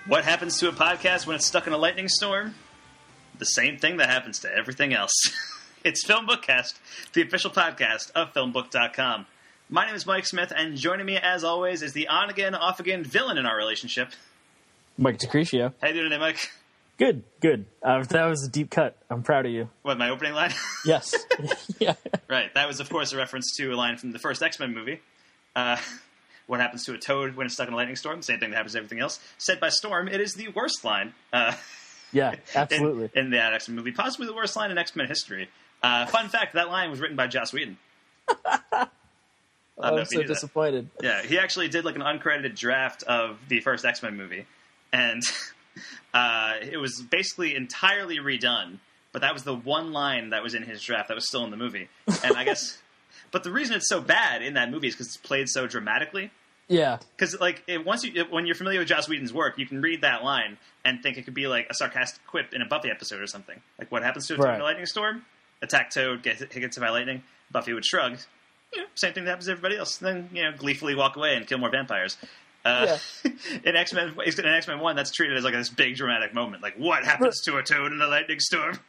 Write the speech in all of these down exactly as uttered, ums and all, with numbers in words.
What happens to a podcast when it's stuck in a lightning storm? The same thing that happens to everything else. It's Film Bookcast, the official podcast of film book dot com. My name is Mike Smith, and joining me, as always, is the on-again, off-again villain in our relationship, Mike DeCrescio. How you doing today, Mike? Good, good. Uh, that was a deep cut. I'm proud of you. What, my opening line? Yes. Yeah. Right. That was, of course, a reference to a line from the first X-Men movie. Uh, what happens to a toad when it's stuck in a lightning storm? Same thing that happens to everything else. Said by Storm, it is the worst line. Uh, yeah, absolutely. In, in the X-Men movie. Possibly the worst line in X-Men history. Uh, fun fact, that line was written by Joss Whedon. I'm so disappointed. That. Yeah, he actually did like an uncredited draft of the first X-Men movie. And uh, it was basically entirely redone. But that was the one line that was in his draft that was still in the movie. And I guess... But the reason it's so bad in that movie is because it's played so dramatically. Yeah. Because like it, once you it, when you're familiar with Joss Whedon's work, you can read that line and think it could be like a sarcastic quip in a Buffy episode or something. Like, what happens to a toad right. in a lightning storm? Attack Toad, get hit, hit by lightning. Buffy would shrug. You know, same thing that happens to everybody else. Then, you know, gleefully walk away and kill more vampires. Uh, yeah. in X-Men, in X-Men one, that's treated as like this big dramatic moment. Like, what happens to a toad in a lightning storm?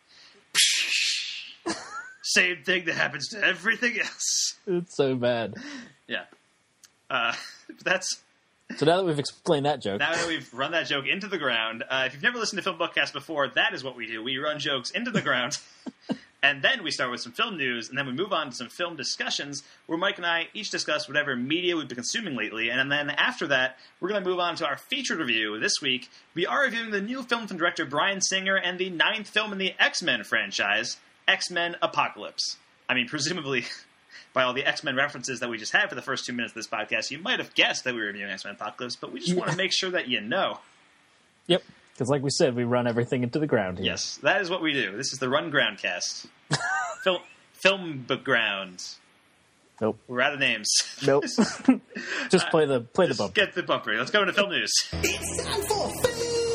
Same thing that happens to everything else. It's so bad. Yeah. Uh, that's... So now that we've explained that joke. Now that we've run that joke into the ground, uh, if you've never listened to Film Bookcast before, that is what we do. We run jokes into the ground, and then we start with some film news, and then we move on to some film discussions, where Mike and I each discuss whatever media we've been consuming lately, and then after that, we're going to move on to our featured review. This week, we are reviewing the new film from director Bryan Singer and the ninth film in the X-Men franchise, X-Men Apocalypse. I mean, presumably... By all the X-Men references that we just had for the first two minutes of this podcast, you might have guessed that we were reviewing X-Men Apocalypse, but we just yeah. want to make sure that you know. Yep, because like we said, we run everything into the ground here. Yes, that is what we do. This is the Run Ground cast. film, film ground. Nope. We're out of names. Nope. Just play the play uh, the bumper. Get the bumper. Let's go into film news. It's time for film.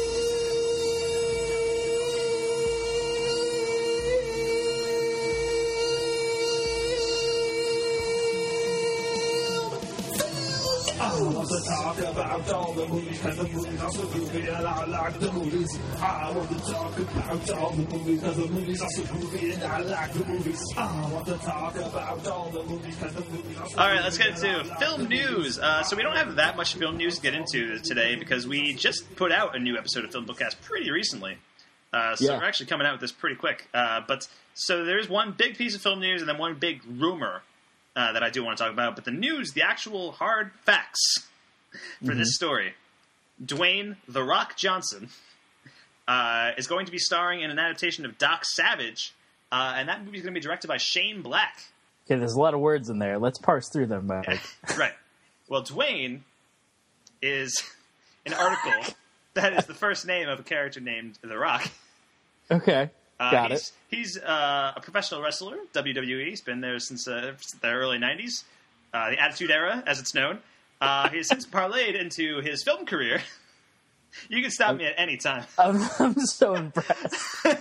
I want to talk about all the movies, because the movies are so goofy, and I like the movies. I want to talk about all the movies, because the movies are so goofy, and I like the movies. I want to talk about all the movies, because the movies are so All right, let's get into film news. Uh, so we don't have that much film news to get into today, because we just put out a new episode of Film Bookcast pretty recently. Uh, so yeah. we're actually coming out with this pretty quick. Uh, but so there's one big piece of film news, and then one big rumor. Uh, that I do want to talk about, but the news, the actual hard facts for mm-hmm. this story. Dwayne "The Rock" Johnson uh, is going to be starring in an adaptation of Doc Savage, uh, and that movie is going to be directed by Shane Black. Okay, there's a lot of words in there. Let's parse through them, Mike. Right. Well, Dwayne is an article that is the first name of a character named The Rock. Okay. Uh, Got he's, it. He's uh, a professional wrestler, W W E. He's been there since uh, the early nineties, uh, the Attitude Era, as it's known. Uh, he has since parlayed into his film career. You can stop I'm, me at any time. I'm, I'm so impressed.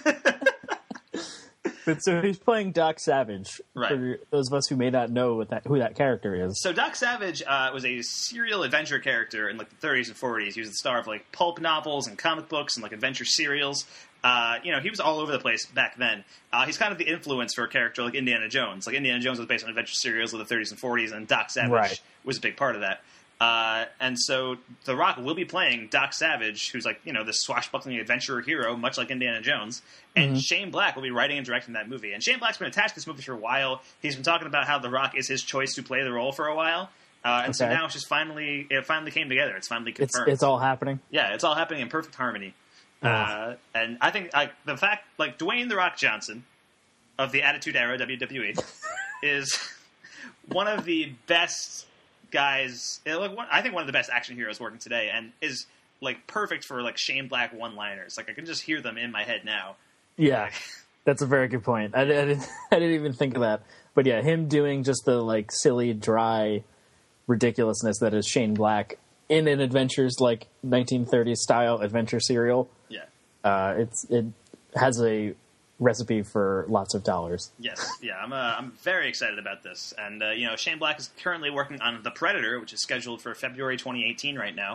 But so he's playing Doc Savage. Right. For those of us who may not know what that, who that character is. So Doc Savage uh, was a serial adventure character in like the thirties and forties. He was the star of like pulp novels and comic books and like adventure serials. Uh, you know, he was all over the place back then. Uh, he's kind of the influence for a character like Indiana Jones. Like, Indiana Jones was based on adventure serials of the thirties and forties, and Doc Savage right. was a big part of that. Uh, and so The Rock will be playing Doc Savage, who's like, you know, this swashbuckling adventurer hero, much like Indiana Jones. And mm-hmm. Shane Black will be writing and directing that movie. And Shane Black's been attached to this movie for a while. He's been talking about how The Rock is his choice to play the role for a while. Uh, and okay. so now it's just finally, it finally came together. It's finally confirmed. It's, it's all happening? Yeah, it's all happening in perfect harmony. Uh, and I think like the fact, like Dwayne "The Rock" Johnson of the Attitude Era W W E is one of the best guys. Like, one, I think one of the best action heroes working today, and is like perfect for like Shane Black one-liners. Like, I can just hear them in my head now. Yeah, like, that's a very good point. I, I didn't, I didn't even think of that. But yeah, him doing just the like silly, dry ridiculousness that is Shane Black in an adventures like nineteen thirties style adventure serial. Yeah, uh, it's it has a recipe for lots of dollars. Yes, yeah, I'm uh, I'm very excited about this, and uh, you know, Shane Black is currently working on The Predator, which is scheduled for February twenty eighteen right now.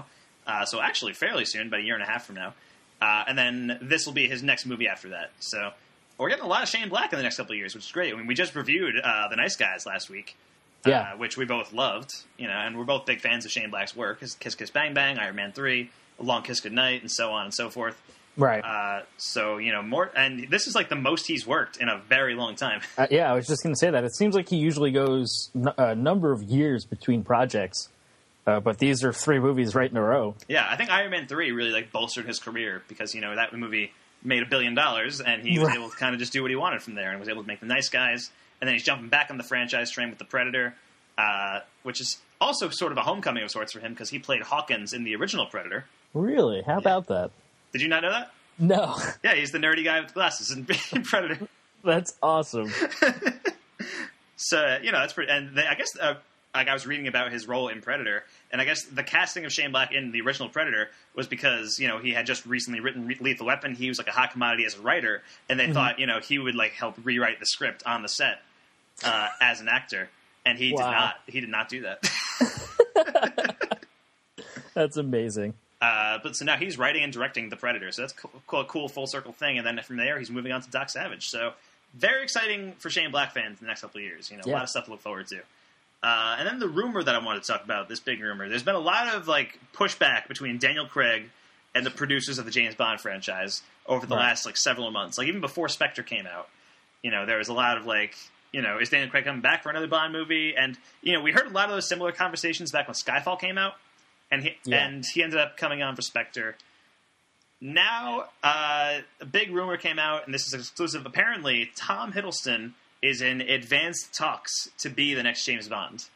Uh, so actually fairly soon, about a year and a half from now. Uh, and then this will be his next movie after that. So we're getting a lot of Shane Black in the next couple of years, which is great. I mean, we just reviewed uh, The Nice Guys last week, yeah. uh, which we both loved, you know, and we're both big fans of Shane Black's work. His Kiss Kiss Bang Bang, Iron Man three, A Long Kiss Goodnight, and so on and so forth. Right. Uh, so, you know, more, and this is like the most he's worked in a very long time. Uh, yeah, I was just going to say that. It seems like he usually goes n- a number of years between projects, uh, but these are three movies right in a row. Yeah, I think Iron Man three really like bolstered his career because, you know, that movie made a billion dollars and he was Right. able to kind of just do what he wanted from there and was able to make The Nice Guys. And then he's jumping back on the franchise train with The Predator, uh, which is also sort of a homecoming of sorts for him because he played Hawkins in the original Predator. Really? How about that? Did you not know that? No. Yeah, he's the nerdy guy with glasses in, in Predator. That's awesome. So, you know, that's pretty... And they, I guess, uh, like, I was reading about his role in Predator, and I guess the casting of Shane Black in the original Predator was because, you know, he had just recently written Lethal Weapon. He was, like, a hot commodity as a writer, and they mm-hmm. thought, you know, he would, like, help rewrite the script on the set uh, as an actor. And he wow. did not. He did not do that. That's amazing. Uh, but so now he's writing and directing The Predator, so that's cool, cool, a cool full circle thing. And then from there, he's moving on to Doc Savage. So very exciting for Shane Black fans in the next couple of years. You know, yeah. a lot of stuff to look forward to. Uh, and then the rumor that I wanted to talk about, this big rumor, there's been a lot of like pushback between Daniel Craig and the producers of the James Bond franchise over the right. last like several months. Like even before Spectre came out, you know, there was a lot of like, you know, is Daniel Craig coming back for another Bond movie? And you know, we heard a lot of those similar conversations back when Skyfall came out. And he, yeah. and he ended up coming on for Spectre. Now, uh, a big rumor came out, and this is exclusive. Apparently, Tom Hiddleston is in advanced talks to be the next James Bond.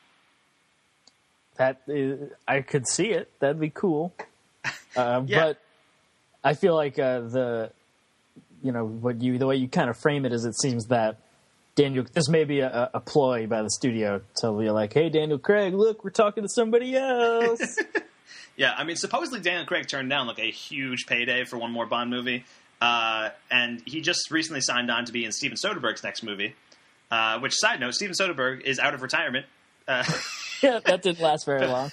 That is, I could see it. That'd be cool. Uh, yeah. But I feel like uh, the, you know, what you the way you kind of frame it is, it seems that Daniel, this may be a, a ploy by the studio to be like, hey, Daniel Craig, look, we're talking to somebody else. Yeah, I mean, supposedly Daniel Craig turned down like a huge payday for one more Bond movie, uh, and he just recently signed on to be in Steven Soderbergh's next movie. Uh, which, side note, Steven Soderbergh is out of retirement. Uh, yeah, that didn't last very long.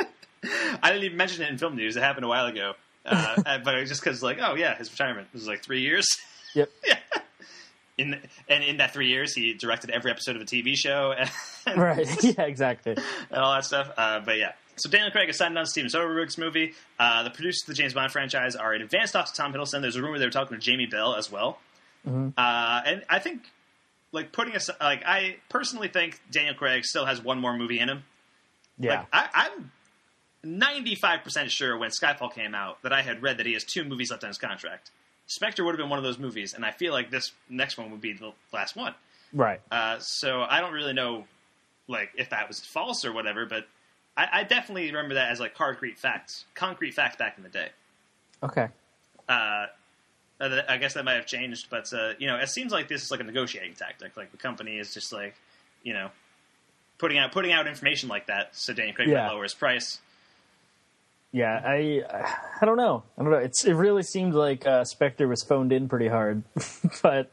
I didn't even mention it in film news. It happened a while ago, uh, but it was just because, like, oh yeah, his retirement was like three years. Yep. Yeah. In and in that three years, he directed every episode of a T V show. And, right. Yeah, exactly. And all that stuff. Uh, but yeah. So Daniel Craig has signed on to Steven Soderbergh's movie. Uh, the producers of the James Bond franchise are in advanced talks with Tom Hiddleston. There's a rumor they were talking to Jamie Bell as well. Mm-hmm. Uh, and I think, like, putting us, like, I personally think Daniel Craig still has one more movie in him. Yeah. Like, I, I'm ninety-five percent sure when Skyfall came out that I had read that he has two movies left on his contract. Spectre would have been one of those movies, and I feel like this next one would be the last one. Right. Uh, so I don't really know, like, if that was false or whatever, but I, I definitely remember that as, like, concrete facts, concrete facts back in the day. Okay. Uh, I guess that might have changed, but, uh, you know, it seems like this is, like, a negotiating tactic. Like, the company is just, like, you know, putting out putting out information like that so Daniel Craig yeah. might lower his price. Yeah, I I don't know. I don't know. It's it really seemed like uh, Spectre was phoned in pretty hard, but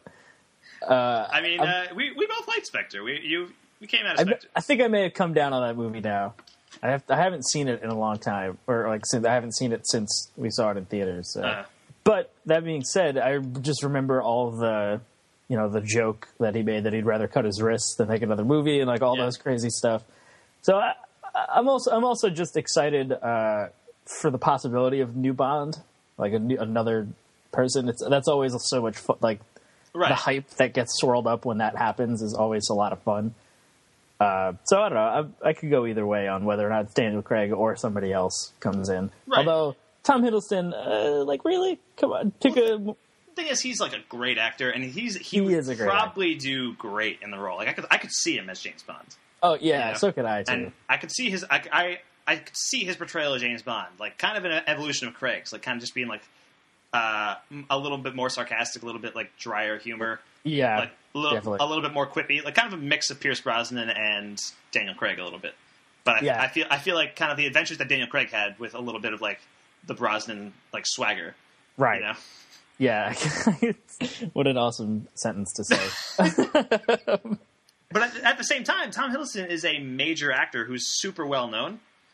uh, I mean, uh, we we both liked Spectre. We you we came out of Spectre. I, I think I may have come down on that movie now. I have I haven't seen it in a long time, or like since I haven't seen it since we saw it in theaters. So. Uh, but that being said, I just remember all the you know the joke that he made that he'd rather cut his wrists than make another movie and like all yeah. those crazy stuff. So I, I'm also I'm also just excited. Uh, for the possibility of new Bond, like a new, another person. It's that's always so much fun. Like right. the hype that gets swirled up when that happens is always a lot of fun. Uh, so I don't know. I, I could go either way on whether or not it's Daniel Craig or somebody else comes in. Right. Although Tom Hiddleston, uh, like really, come on, pick well, a. The thing is, he's like a great actor, and he's he, he would is a great probably actor. do great in the role. Like I could I could see him as James Bond. Oh yeah, you know? So could I too. And I could see his I. I I could see his portrayal of James Bond, like kind of an evolution of Craig's, like kind of just being like uh, a little bit more sarcastic, a little bit like drier humor, Yeah, like a little, definitely. a little bit more quippy, like kind of a mix of Pierce Brosnan and Daniel Craig a little bit. But I, Yeah. I feel I feel like kind of the adventures that Daniel Craig had with a little bit of like the Brosnan like swagger, Right. You know? Yeah. What an awesome sentence to say. But at, at the same time, Tom Hiddleston is a major actor who's super well known.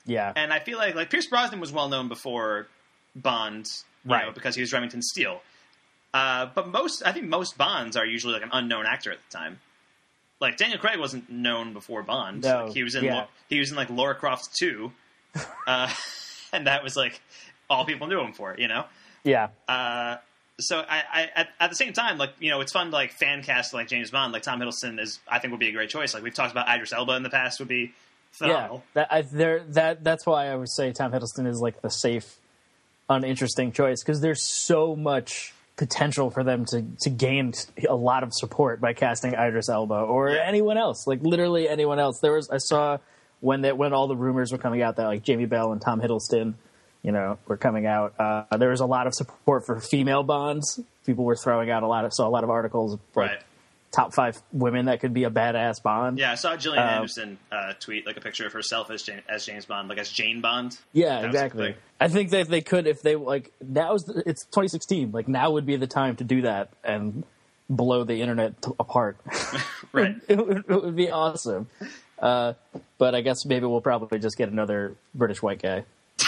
Yeah. And I feel like like Pierce Brosnan was well known before Bond, you Right. know, because he was Remington Steele. Uh, but most, I think most Bonds are usually like an unknown actor at the time. Like Daniel Craig wasn't known before Bond. No, Like, he was in yeah. Lo- he was in like Lara Croft two, uh, and that was like all people knew him for. You know. Yeah. Uh, so I, I at, at the same time, like you know, it's fun to like fan cast like James Bond. Like Tom Hiddleston is, I think, would be a great choice. Like we've talked about Idris Elba in the past, would be phenomenal. Yeah. That, I, there, that, that's why I would say Tom Hiddleston is like the safe, uninteresting choice, because there's so much potential for them to, to gain a lot of support by casting Idris Elba or Yeah. anyone else, like literally anyone else. There was, I saw when that, when all the rumors were coming out that like Jamie Bell and Tom Hiddleston, you know, were coming out. Uh, there was a lot of support for female Bonds. People were throwing out a lot of, saw a lot of articles, like Right. top five women that could be a badass Bond. Yeah, I saw Gillian Um, Anderson uh, tweet like a picture of herself as James, as James Bond, like as Jane Bond. Yeah, That was exactly. the thing. I think that they could, if they like, now's the, it's twenty sixteen. Like now would be the time to do that and blow the internet t- apart. Right. it, would, it would be awesome. Uh, but I guess maybe we'll probably just get another British white guy.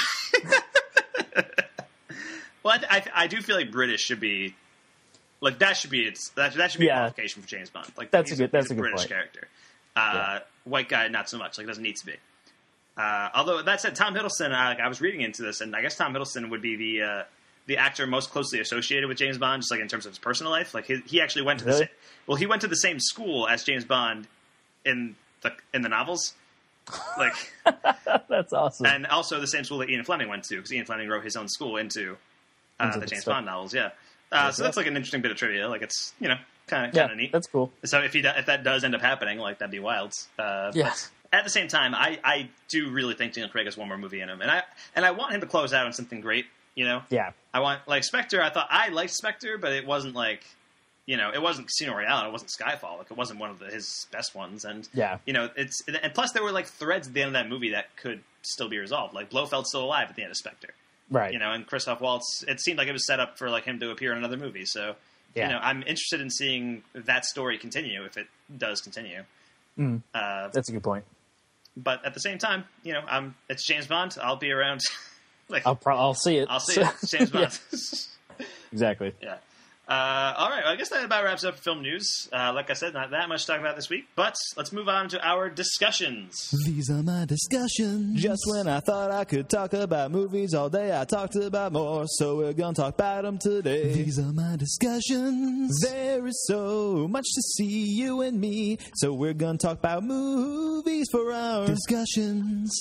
Well, I, I, I do feel like British should be like that should be its that, that should be a Yeah. qualification for James Bond. Like That's a he's good- that's he's a good British point. character. Uh, White guy, not so much. Like doesn't need to be. Uh, although that said, Tom Hiddleston, I, I was reading into this, and I guess Tom Hiddleston would be the uh, the actor most closely associated with James Bond, just like in terms of his personal life. Like he, he actually went to the Really? same, well, he went to the same school as James Bond in the in the novels. Like, That's awesome. and also the same school that Ian Fleming went to, because Ian Fleming wrote his own school into, uh, Into the the James stuff. Bond novels. Yeah, uh, so yeah. that's like an interesting bit of trivia. Like it's you know kind of yeah, kind of neat. that's cool. So if he do- if that does end up happening, like that'd be wild. Uh, Yes. At the same time, I, I do really think Daniel Craig has one more movie in him, and I and I want him to close out on something great. You know, Yeah. I want like Spectre. I thought I liked Spectre, but it wasn't like, you know, it wasn't Casino Royale. It wasn't Skyfall. Like it wasn't one of the, his best ones. And Yeah. you know, it's and plus there were like threads at the end of that movie that could still be resolved. Like Blofeld's still alive at the end of Spectre. Right. You know, and Christoph Waltz. It seemed like it was set up for like him to appear in another movie. So Yeah. you know, I'm interested in seeing that story continue if it does continue. Mm. Uh, That's a good point. but at the same time, you know, I'm it's James Bond. I'll be around. like I'll pro- I'll see it. I'll see it. It's James Bond. Exactly. Yeah. Uh, all right. Well, I guess that about wraps up film news. Uh, like I said, not that much to talk about this week, but let's move on to our discussions. These are my discussions. Just when I thought I could talk about movies all day, I talked about more, so we're gonna talk about them today. These are my discussions. There is so much to see, you and me, so we're gonna talk about movies for our discussions.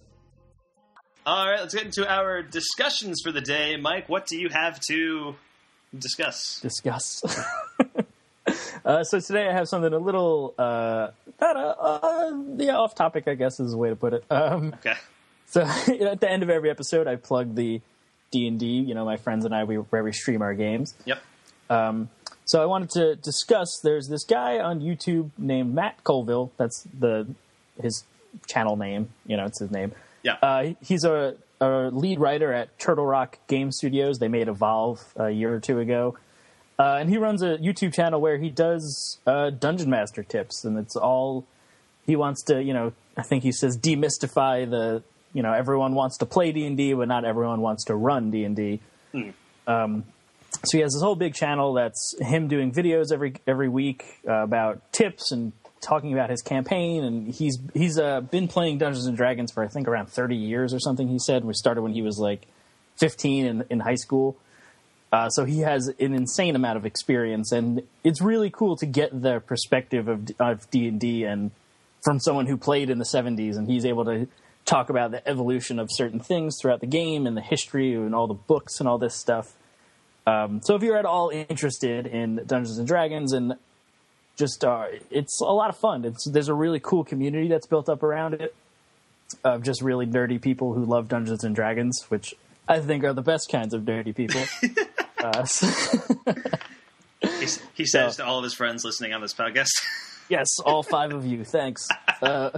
All right. Let's get into our discussions for the day. Mike, what do you have to discuss? Discuss. uh, so today I have something a little, uh, not a, uh, yeah, off topic, I guess is the way to put it. Um, Okay. So you know, at the end of every episode, I plug the D and D. You know, my friends and I, we where we stream our games. Yep. So I wanted to discuss. There's this guy on YouTube named Matt Colville. That's the his channel name. You know, it's his name. Yeah. Uh, he's a, a lead writer at Turtle Rock Game Studios. They made Evolve a year or two ago. Uh, and he runs a YouTube channel where he does uh, Dungeon Master tips. And it's all, he wants to, you know, I think he says demystify the, you know, everyone wants to play D and D, but not everyone wants to run D and D. Um, so he has this whole big channel that's him doing videos every every week uh, about tips and talking about his campaign, and he's he's uh, been playing Dungeons and Dragons for I think around thirty years or something. He said we started when he was like fifteen in, in high school, uh, so he has an insane amount of experience, and it's really cool to get the perspective of of D and D and from someone who played in the seventies, and he's able to talk about the evolution of certain things throughout the game and the history and all the books and all this stuff. Um, so if you're at all interested in Dungeons and Dragons and just uh, it's a lot of fun. It's, there's a really cool community that's built up around it of just really nerdy people who love Dungeons and Dragons, which I think are the best kinds of nerdy people. uh, so He, he says to all of his friends listening on this podcast. yes, all five of you. Thanks. Uh,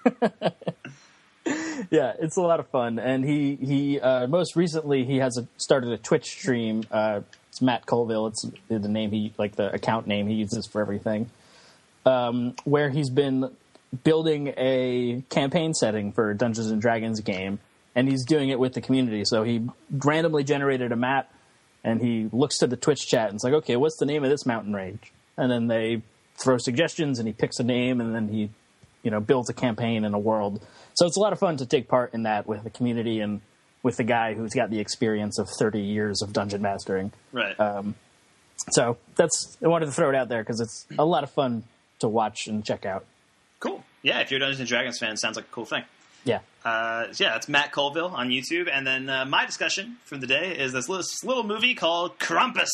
yeah, it's a lot of fun. And he, he uh, most recently, he has a, started a Twitch stream. Uh, it's Matt Colville. It's the name he, like the account name he uses for everything. Um, where he's been building a campaign setting for a Dungeons and Dragons game, and he's doing it with the community. So he randomly generated a map, and he looks to the Twitch chat and it's like, okay, what's the name of this mountain range? And then they throw suggestions, and he picks a name, and then he, you know, builds a campaign in a world. So it's a lot of fun to take part in that with the community and with the guy who's got the experience of thirty years of dungeon mastering. Right. Um, so that's I wanted to throw it out there because it's a lot of fun to watch and check out. Cool. Yeah, if you're a Dungeons and Dragons fan, sounds like a cool thing. Yeah. Uh, so yeah, that's Matt Colville on YouTube. And then uh, my discussion for the day is this little, this little movie called Krampus,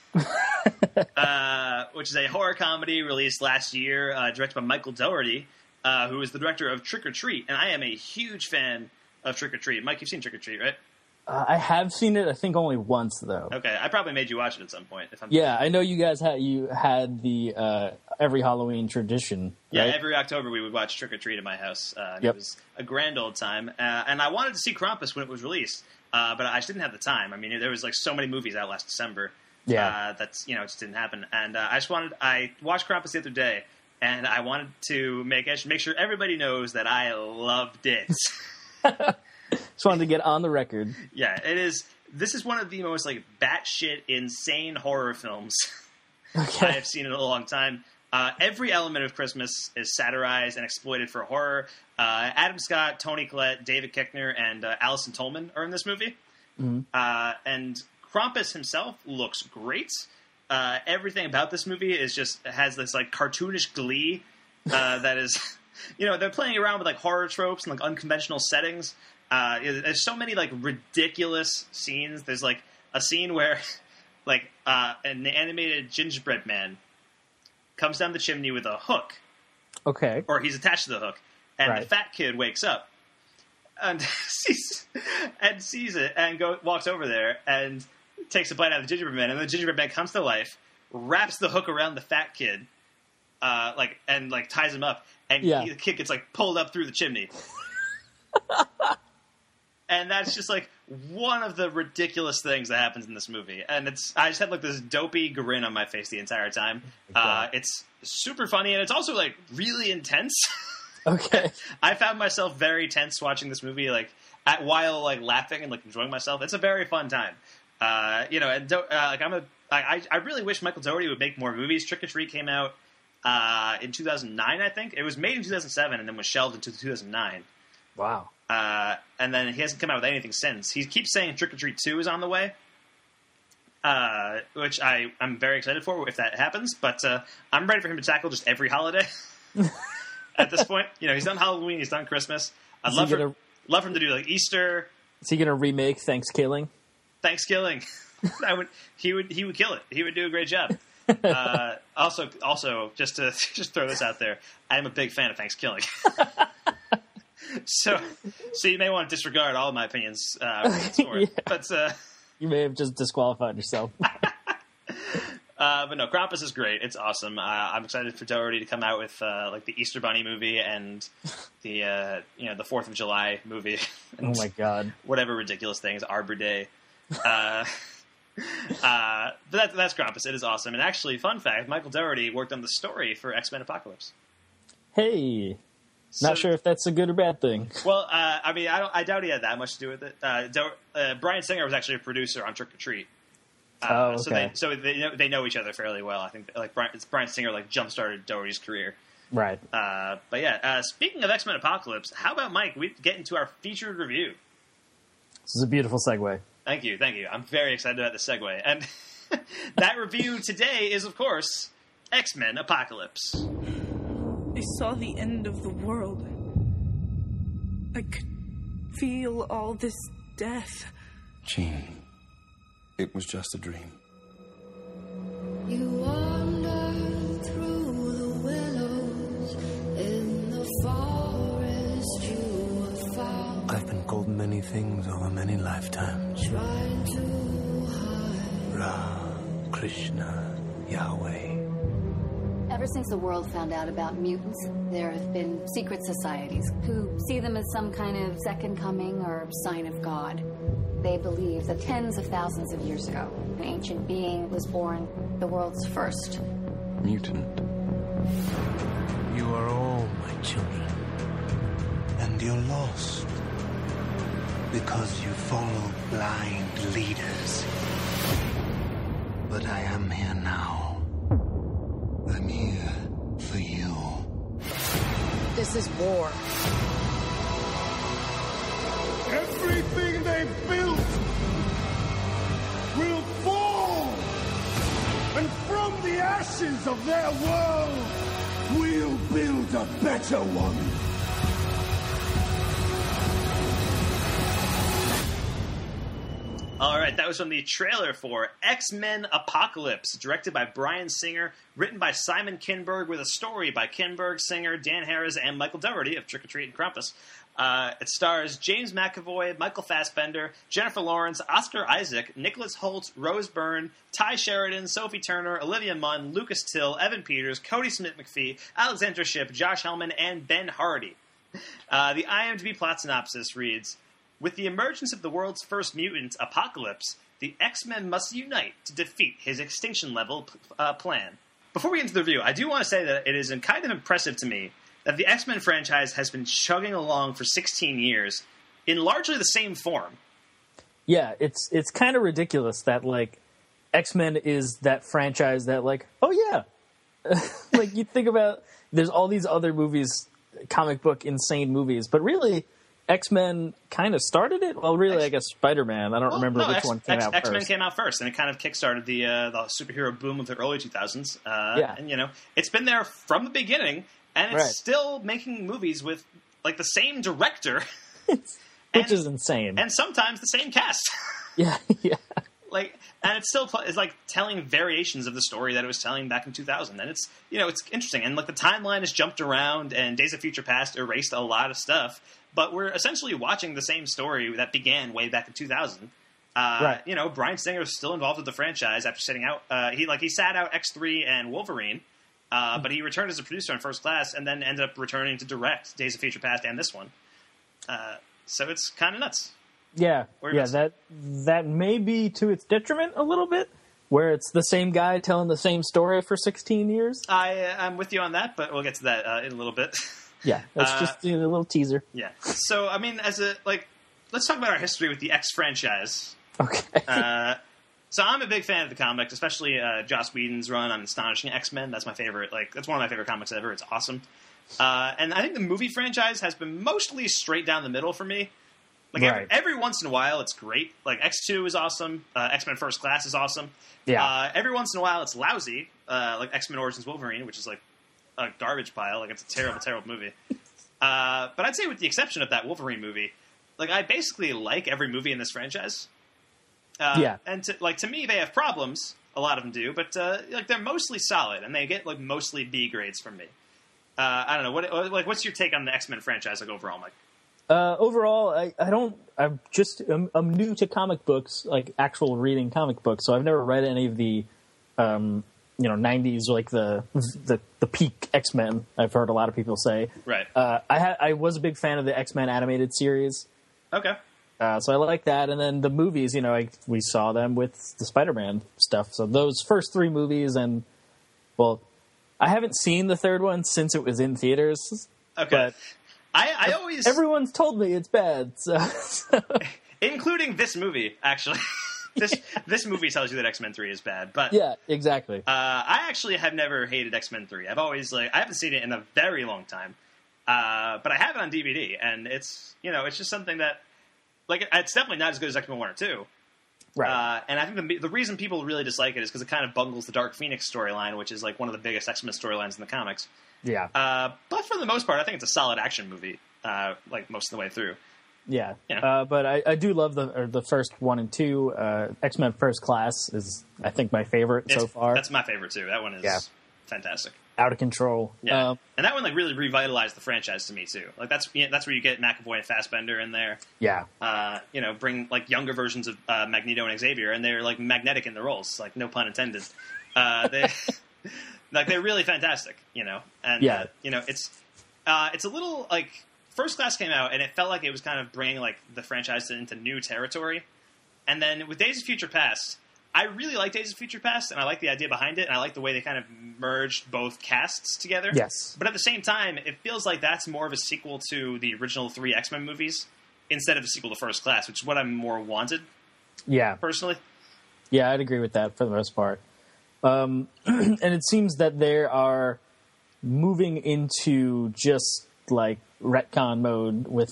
uh, which is a horror comedy released last year, uh, directed by Michael Dougherty, uh, who is the director of Trick or Treat. And I am a huge fan of Trick or Treat. Mike, you've seen Trick or Treat, right? Uh, I have seen it, I think only once, though. Okay, I probably made you watch it at some point. If I'm Yeah, I know you guys had you had the uh, every Halloween tradition. Yeah, right? every October we would watch Trick or Treat at my house. Uh, and Yep. It was a grand old time. Uh, and I wanted to see Krampus when it was released, uh, but I just didn't have the time. I mean, there was like so many movies out last December. Yeah. Uh, that's, you know, it just didn't happen. And uh, I just wanted, I watched Krampus the other day, and I wanted to make make sure everybody knows that I loved it. Just wanted to get on the record. Yeah, it is. This is one of the most like batshit insane horror films Okay. I have seen in a long time. Uh, every element of Christmas is satirized and exploited for horror. Uh, Adam Scott, Toni Collette, David Koechner, and uh, Alison Tolman are in this movie. Mm-hmm. Uh, and Krampus himself looks great. Uh, everything about this movie is just has this like cartoonish glee uh, that is, you know, they're playing around with like horror tropes and like unconventional settings. Uh, there's so many like ridiculous scenes. There's like a scene where like uh, an animated gingerbread man comes down the chimney with a hook, Okay. or he's attached to the hook, and Right. the fat kid wakes up and sees and sees it and go walks over there and takes a bite out of the gingerbread man, and the gingerbread man comes to life, wraps the hook around the fat kid, uh, like and like ties him up, and Yeah. he, the kid gets like pulled up through the chimney. And that's just like one of the ridiculous things that happens in this movie, and it's I just had like this dopey grin on my face the entire time. Uh, it's super funny, and it's also like really intense. Okay. I found myself very tense watching this movie, like at, while like laughing and like enjoying myself. It's a very fun time, uh, you know. And do, uh, like I'm a, I, I really wish Michael Dougherty would make more movies. Trick or Treat came out uh, in two thousand nine, I think. It was made in two thousand seven and then was shelved into two thousand nine. Wow. Uh, and then he hasn't come out with anything since. He keeps saying Trick or Treat two is on the way, uh, which I, I'm very excited for if that happens. But uh, I'm ready for him to tackle just every holiday at this point. You know, he's done Halloween, he's done Christmas. I'd Is love he for, gonna- love for him to do like Easter, Is he going to remake Thanksgiving? Thanksgiving. I would, he would, he would kill it. He would do a great job. Uh, also, also, just to just throw this out there, I am a big fan of Thanksgiving. So, so you may want to disregard all of my opinions uh, for it. Yeah. But, uh, You may have just disqualified yourself. uh, but no, Krampus is great. It's awesome. Uh, I'm excited for Dougherty to come out with uh, like the Easter Bunny movie and the uh, you know the Fourth of July movie. And Oh my god. whatever ridiculous things, Arbor Day. Uh, uh, but that, that's Krampus. It is awesome. And actually, fun fact: Michael Dougherty worked on the story for X-Men Apocalypse. Hey. So- Not sure if that's a good or bad thing. Well, uh, I mean, I don't. I doubt he had that much to do with it. Uh, Do- uh, Bryan Singer was actually a producer on Trick or Treat. Uh, Oh, So okay. they so they know, they know each other fairly well. I think like Bryan, it's Bryan Singer like jump started Dougherty's career. Right. Uh, but yeah, uh, speaking of X-Men Apocalypse, how about Mike? We get into our featured review. This is a beautiful segue. Thank you, thank you. I'm very excited about the segue, and that review today is, of course, X-Men Apocalypse. I saw the end of the world. I could feel all this death. Jean, it was just a dream. You wander through the willows in the forest you have found, I've been called many things over many lifetimes. trying to hide. Ra, Krishna, Yahweh. Ever since the world found out about mutants, there have been secret societies who see them as some kind of second coming or sign of God. They believe that tens of thousands of years ago, an ancient being was born, the world's first. Mutant. You are all my children. And you're lost. Because you follow blind leaders. But I am here now. I'm here for you. This is war. Everything they built will fall. And from the ashes of their world, we'll build a better one. All right, that was from the trailer for X-Men Apocalypse, directed by Bryan Singer, written by Simon Kinberg, with a story by Kinberg, Singer, Dan Harris, and Michael Dougherty of Trick or Treat and Krampus. Uh, it stars James McAvoy, Michael Fassbender, Jennifer Lawrence, Oscar Isaac, Nicholas Hoult, Rose Byrne, Ty Sheridan, Sophie Turner, Olivia Munn, Lucas Till, Evan Peters, Cody Smith-McPhee, Alexandra Shipp, Josh Hellman, and Ben Hardy. Uh, the IMDb plot synopsis reads, with the emergence of the world's first mutant, Apocalypse, the X-Men must unite to defeat his extinction-level uh, plan. Before we get into the review, I do want to say that it is kind of impressive to me that the X-Men franchise has been chugging along for sixteen years in largely the same form. Yeah, it's it's kind of ridiculous that, like, X-Men is that franchise that, like, oh, yeah. Like, you think about, there's all these other movies, comic book insane movies, but really, X-Men kind of started it? Well, really, X- I guess Spider-Man. I don't well, remember no, which X- one came X- out X-Men first. came out first, and it kind of kickstarted the uh, the superhero boom of the early two thousands. Uh, yeah. And, you know, it's been there from the beginning, and it's right. still making movies with, like, the same director. Which and, is insane. And sometimes the same cast. Yeah, yeah. Like, and it's still is like telling variations of the story that it was telling back in two thousand, and it's you know it's interesting, and like the timeline has jumped around, and Days of Future Past erased a lot of stuff, but we're essentially watching the same story that began way back in two thousand. Uh, right. You know, Bryan Singer is still involved with the franchise after setting out. Uh, he like he sat out X three and Wolverine, uh, mm-hmm. but he returned as a producer in First Class, and then ended up returning to direct Days of Future Past and this one. Uh, so it's kind of nuts. Yeah, yeah, that that may be to its detriment a little bit, where it's the same guy telling the same story for sixteen years. I, uh, I'm with you on that, but we'll get to that uh, in a little bit. Yeah, that's uh, just you know, a little teaser. Yeah. So, I mean, as a, like, let's talk about our history with the X franchise. Okay. uh, so I'm a big fan of the comics, especially uh, Joss Whedon's run on Astonishing X-Men. That's my favorite. Like, that's one of my favorite comics ever. It's awesome. Uh, and I think the movie franchise has been mostly straight down the middle for me. Like, right. every, every once in a while, it's great. Like, X two is awesome. Uh, X-Men First Class is awesome. Yeah. Uh, every once in a while, it's lousy. Uh, like X-Men Origins Wolverine, which is, like, a garbage pile. Like, it's a terrible, terrible movie. Uh, but I'd say with the exception of that Wolverine movie, like, I basically like every movie in this franchise. Uh, yeah. And, to, like, to me, they have problems. A lot of them do. But, uh, like, they're mostly solid. And they get, like, mostly B grades from me. Uh, I don't know. What, like, what's your take on the X-Men franchise, like, overall, Mike? Uh, overall, I, I don't, I'm just, I'm, I'm new to comic books, like actual reading comic books, so I've never read any of the, um, you know, nineties, like the, the, the peak X-Men, I've heard a lot of people say. Right. Uh, I had, I was a big fan of the X-Men animated series. Okay. Uh, so I like that, and then the movies, you know, I, we saw them with the Spider-Man stuff, so those first three movies, and, well, I haven't seen the third one since it was in theaters. Okay. But I, I always... Everyone's told me it's bad, so... so. Including this movie, actually. this this movie tells you that X-Men three is bad, but... Yeah, exactly. Uh, I actually have never hated X-Men three. I've always, like... I haven't seen it in a very long time. Uh, but I have it on D V D, and it's, you know, it's just something that... Like, it's definitely not as good as X-Men one or two. Right. Uh, and I think the, the reason people really dislike it is because it kind of bungles the Dark Phoenix storyline, which is, like, one of the biggest X-Men storylines in the comics. Yeah. Uh, but for the most part, I think it's a solid action movie, uh, like, most of the way through. Yeah. Yeah. Uh, but I, I do love the or the first one and two. Uh, X-Men First Class is, I think, my favorite It's, so far. That's my favorite, too. That one is Yeah. fantastic. Out of control. Yeah. Um, and that one, like, really revitalized the franchise to me, too. Like, that's you know, that's where you get McAvoy and Fassbender in there. yeah. Uh, you know, bring, like, younger versions of uh, Magneto and Xavier, and they're, like, magnetic in the roles. Like, no pun intended. Uh, they... Like, they're really fantastic, you know? And, Yeah. uh, you know, it's uh, it's a little, like, First Class came out, and it felt like it was kind of bringing, like, the franchise into new territory. And then with Days of Future Past, I really like Days of Future Past, and I like the idea behind it, and I like the way they kind of merged both casts together. Yes. But at the same time, it feels like that's more of a sequel to the original three X-Men movies instead of a sequel to First Class, which is what I'm more wanted, Yeah. personally. Yeah, I'd agree with that for the most part. Um, and it seems that they are moving into just like retcon mode with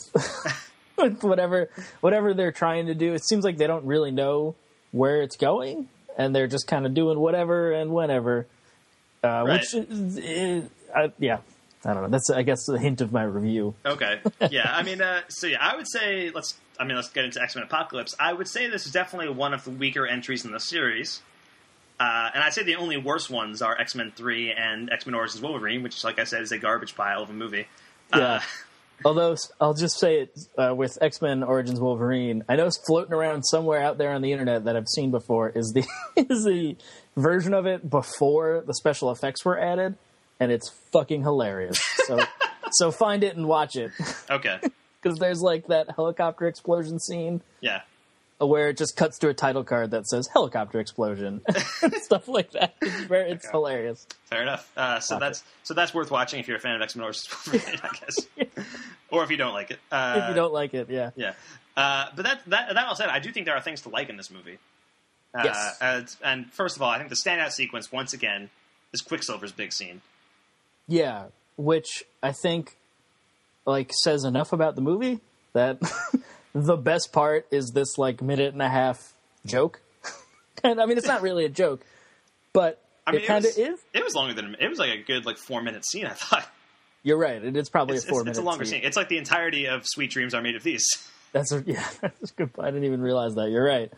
with whatever whatever they're trying to do. It seems like they don't really know where it's going, and they're just kind of doing whatever and whenever. Uh, Right. Which, is, is, I, yeah, I don't know. That's I guess a hint of my review. Okay. Yeah, I mean, uh, so yeah, I would say let's. I mean, let's get into X-Men Apocalypse. I would say this is definitely one of the weaker entries in the series. Uh, and I'd say the only worse ones are X-Men three and X-Men Origins Wolverine, which, like I said, is a garbage pile of a movie. Yeah. Uh, Although, I'll just say it, uh, with X-Men Origins Wolverine, I know it's floating around somewhere out there on the internet that I've seen before, is the is the version of it before the special effects were added, and it's fucking hilarious. So, so find it and watch it. okay. Because there's, like, that helicopter explosion scene Yeah. where it just cuts to a title card that says helicopter explosion. Stuff like that. It's, very, it's Okay. hilarious. Fair enough. Uh, so Watch that's it. so that's worth watching if you're a fan of X-Men Origins Wolverine, I guess, or if you don't like it. Uh, If you don't like it, yeah. Yeah. Uh, but that, that that all said, I do think there are things to like in this movie. Uh, Yes. And, and first of all, I think the standout sequence, once again, is Quicksilver's big scene. Yeah, which I think like says enough about the movie that the best part is this like minute and a half joke. And I mean, it's not really a joke, but I mean, it kind of was, is. It was longer than it was like a good like four minute scene. I thought You're right. It is probably it's, a four it's, minute. it's a longer scene. It's like the entirety of Sweet Dreams Are Made of These. That's a, yeah. That's a good point. I didn't even realize that. You're right.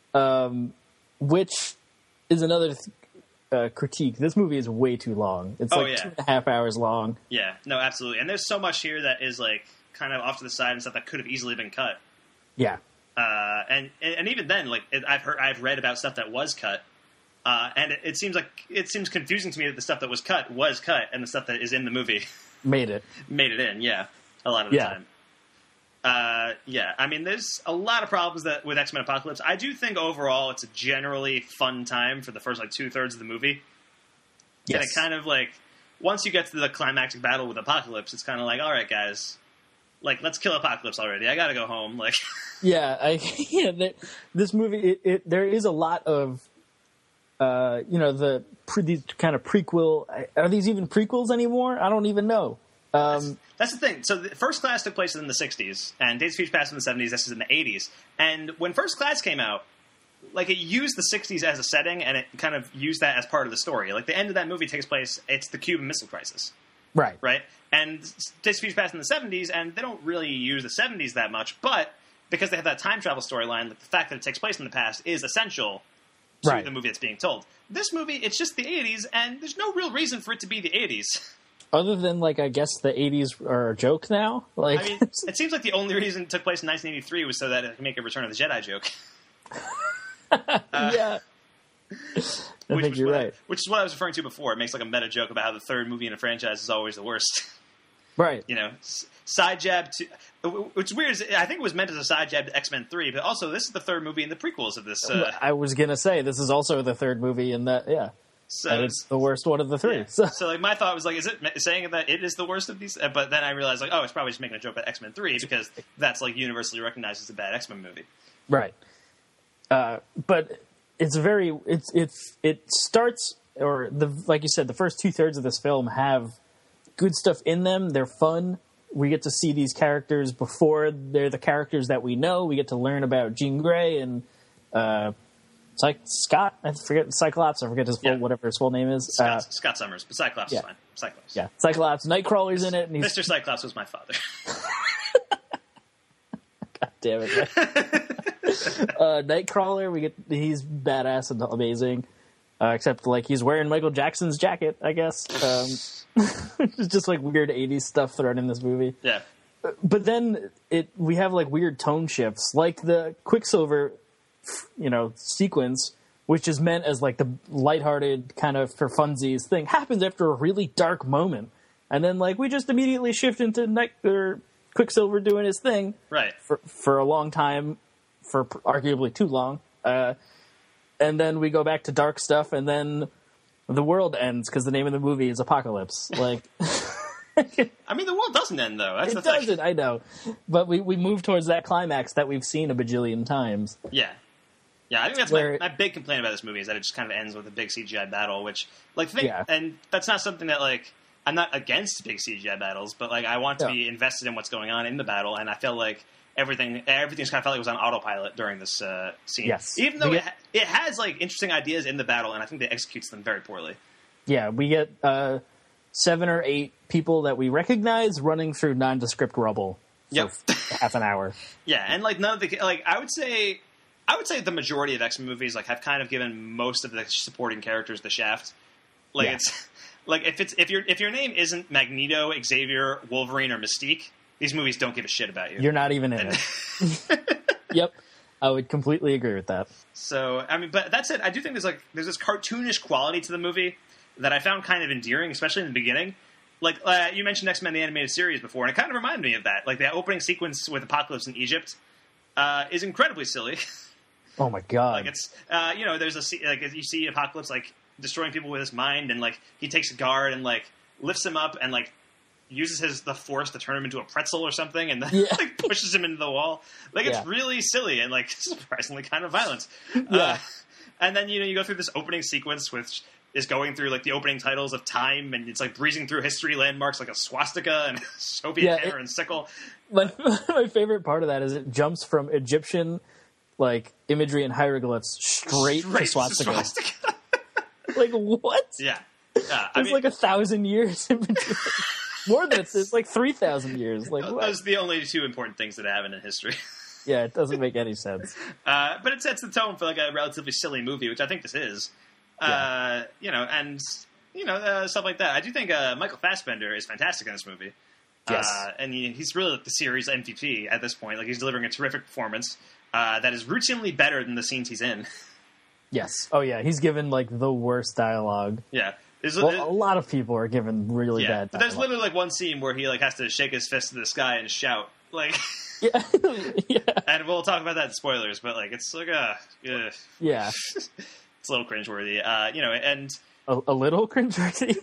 Um, which is another uh, critique. This movie is way too long. It's Oh, like yeah. two and a half hours long. Yeah, no, absolutely. And there's so much here that is like kind of off to the side and stuff that could have easily been cut. Yeah. Uh, and and even then, like it, I've heard, I've read about stuff that was cut, uh, and it, it seems like it seems confusing to me that the stuff that was cut was cut, and the stuff that is in the movie Made it. made it in. Yeah, a lot of the Yeah. time. Uh, yeah, I mean, there's a lot of problems that with X-Men Apocalypse. I do think overall it's a generally fun time for the first like two thirds of the movie. Yes. And it kind of like once you get to the climactic battle with Apocalypse, it's kind of like, all right, guys, like let's kill Apocalypse already. I gotta go home. Like, Yeah, I yeah. The, this movie, it, it there is a lot of, uh, you know, the pre, these kind of prequel. Are these even prequels anymore? I don't even know. Um, that's the thing. So the First Class took place in the sixties, and Days of Future Past in the seventies. This is in the eighties. And when First Class came out, like it used the sixties as a setting, and it kind of used that as part of the story. Like the end of that movie takes place. It's the Cuban Missile Crisis. right. Right? And Days of Future Past in the seventies, and they don't really use the seventies that much, but because they have that time travel storyline, like the fact that it takes place in the past is essential to Right. the movie that's being told. This movie, it's just the eighties, and there's no real reason for it to be the eighties. Other than like, I guess the eighties are a joke now. Like, I mean, it seems like the only reason it took place in nineteen eighty-three was so that it could make a Return of the Jedi joke. yeah. I Which think was you're what I- right. which is what I was referring to before. It makes like a meta joke about how the third movie in a franchise is always the worst. Right. You know, s- side jab to. What's weird is I think it was meant as a side jab to X-Men three, but also this is the third movie in the prequels of this. Uh, I was gonna say this is also the third movie in that. Yeah. so And it's the worst one of the three. yeah. So, So like my thought was like, is it ma- saying that it is the worst of these? Uh, But then I realized like, oh, it's probably just making a joke about X-Men three because that's like universally recognized as a bad X-Men movie. right. Uh, but it's very it's it's it starts or the like you said the first two thirds of this film have good stuff in them. They're fun. We get to see these characters before they're the characters that we know. We get to learn about Jean Grey and uh, Cy- Scott. I forget Cyclops. I forget his full Yeah. whatever his full name is. Scott, Uh, Scott Summers, but Cyclops yeah. is fine. Cyclops. yeah, Cyclops. Nightcrawler's in it, and he's Mister Cyclops was my father. God damn it. uh, Nightcrawler, we get he's badass and amazing. Uh, except like he's wearing Michael Jackson's jacket, I guess. Um, it's just like weird eighties stuff thrown in this movie. Yeah. But then it we have like weird tone shifts, like the Quicksilver, you know, sequence, which is meant as like the lighthearted kind of for funsies thing, happens after a really dark moment, and then like we just immediately shift into Night or Quicksilver doing his thing Right. for for a long time, for arguably too long. Uh, and then we go back to dark stuff, and then the world ends because the name of the movie is Apocalypse. Like, I mean, the world doesn't end though. That's it the thing. doesn't. I know, but we we move towards that climax that we've seen a bajillion times. Yeah. Yeah, I think that's Where- my, my big complaint about this movie is that it just kind of ends with a big C G I battle, which, like, think, Yeah. and that's not something that, like, I'm not against big C G I battles, but, like, I want to Yeah. be invested in what's going on in the battle, and I feel like everything, everything's kind of felt like it was on autopilot during this uh, scene. Yes. Even though We it, ha- it has, like, interesting ideas in the battle, and I think it executes them very poorly. Yeah, we get uh, seven or eight people that we recognize running through nondescript rubble for Yep. half an hour. Yeah, and, like, none of the, like, I would say... I would say the majority of X-Men movies like have kind of given most of the supporting characters the shaft. Like Yeah. it's like if it's if your if your name isn't Magneto, Xavier, Wolverine, or Mystique, these movies don't give a shit about you. You're not even in it. Yep, I would completely agree with that. So I mean, but that said, I do think there's like there's this cartoonish quality to the movie that I found kind of endearing, especially in the beginning. Like uh, you mentioned X-Men the animated series before, and it kind of reminded me of that. Like the opening sequence with Apocalypse in Egypt uh, is incredibly silly. Oh my god! Like it's, uh, you know, there's a se- like you see Apocalypse like destroying people with his mind, and like he takes a guard and like lifts him up and like uses his the force to turn him into a pretzel or something, and then Yeah. like pushes him into the wall. Like it's Yeah. really silly and like surprisingly kind of violent. Yeah. Uh, and then you know you go through this opening sequence which is going through like the opening titles of time, and it's like breezing through history landmarks like a swastika and Soviet Yeah, hammer it- and sickle. My my favorite part of that is it jumps from Egyptian like imagery and hieroglyphs straight, Straight to swastika. swastika. Like what? Yeah. Yeah, I There's mean, like a thousand years in between. More than it's, it's like three thousand years. Like what? those are the only two important things that happen in history. Yeah, it doesn't make any sense. Uh, but it sets the tone for like a relatively silly movie, which I think this is. Uh, you know, and you know uh, stuff like that. I do think uh, Michael Fassbender is fantastic in this movie. Yes. Uh, and he, he's really like the series M V P at this point. Like he's delivering a terrific performance uh, that is routinely better than the scenes he's in. Yes. Oh yeah, he's given like the worst dialogue. Yeah. There's, Well, a lot of people are given really yeah, bad but there's dialogue. literally like one scene where he like has to shake his fist to the sky and shout like. Yeah. yeah. And we'll talk about that in spoilers, but like it's like a, ugh, Yeah. it's a little cringeworthy, uh, you know. And A, a little cringeworthy.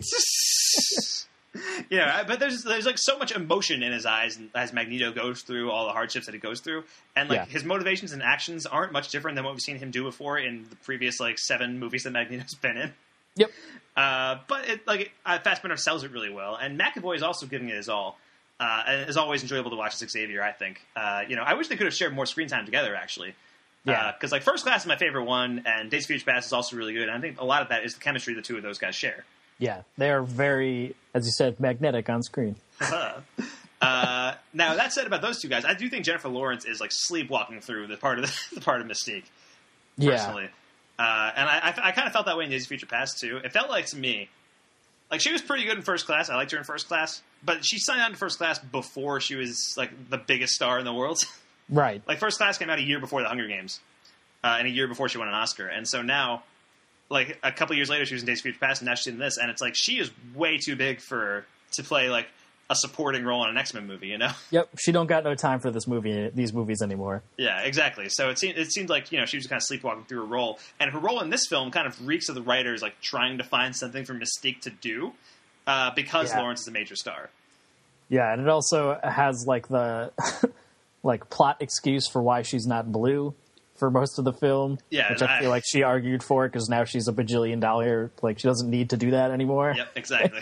yeah, but there's there's like so much emotion in his eyes as Magneto goes through all the hardships that he goes through, and like Yeah. his motivations and actions aren't much different than what we've seen him do before in the previous like seven movies that Magneto's been in. Yep. Uh, but it, like uh, Fassbender sells it really well, and McAvoy is also giving it his all. Uh, and is always enjoyable to watch as Xavier, I think. Uh, you know, I wish they could have shared more screen time together, actually. Yeah. Because, like, First Class is my favorite one, and Days of Future Past is also really good. And I think a lot of that is the chemistry the two of those guys share. Yeah. They are very, as you said, magnetic on screen. uh, now, that said about those two guys, I do think Jennifer Lawrence is, like, sleepwalking through the part of the, the part of Mystique, personally. Yeah. Uh, and I, I, I kind of felt that way in Days of Future Past, too. It felt like, to me, like, she was pretty good in First Class. I liked her in First Class. But she signed on to First Class before she was, like, the biggest star in the world. Right. Like, First Class came out a year before The Hunger Games. Uh, and a year before she won an Oscar. And so now, like, a couple years later, she was in Days of Future Past, and now she's in this. And it's like, she is way too big for to play, like, a supporting role in an X-Men movie, you know? Yep. She don't got no time for this movie, these movies anymore. Yeah, exactly. So it seemed, it seemed like, you know, she was kind of sleepwalking through her role. And her role in this film kind of reeks of the writers, like, trying to find something for Mystique to do. Uh, because Yeah. Lawrence is a major star. Yeah, and it also has like the like plot excuse for why she's not blue for most of the film. Yeah, which I, I- feel like she argued for because now she's a bajillion dollar. Like she doesn't need to do that anymore. Yep, exactly.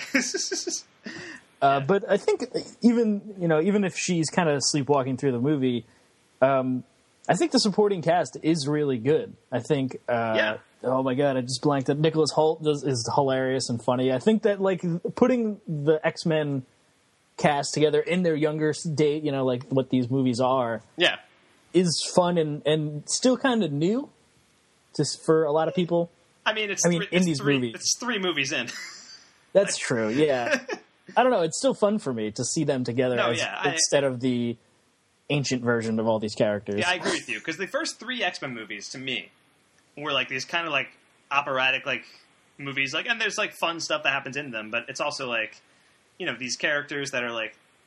Uh, but I think even you know even if she's kind of sleepwalking through the movie, um, I think the supporting cast is really good. I think. Uh, Yeah. Oh my god! I just blanked. That Nicholas Hoult does, is hilarious and funny. I think that like putting the X-Men cast together in their younger date, you know, like what these movies are, yeah. is fun and, and still kind of new, just for a lot of people. I mean, it's I mean, three, in it's these three, movies. It's three movies in. That's true. Yeah, I don't know. It's still fun for me to see them together No, as, yeah, I- instead of the ancient version of all these characters. Yeah, I agree with you. Because the first three X-Men movies, to me, were like these kind of like operatic like movies. Like, and there's like fun stuff that happens in them, but it's also like, you know, these characters that are like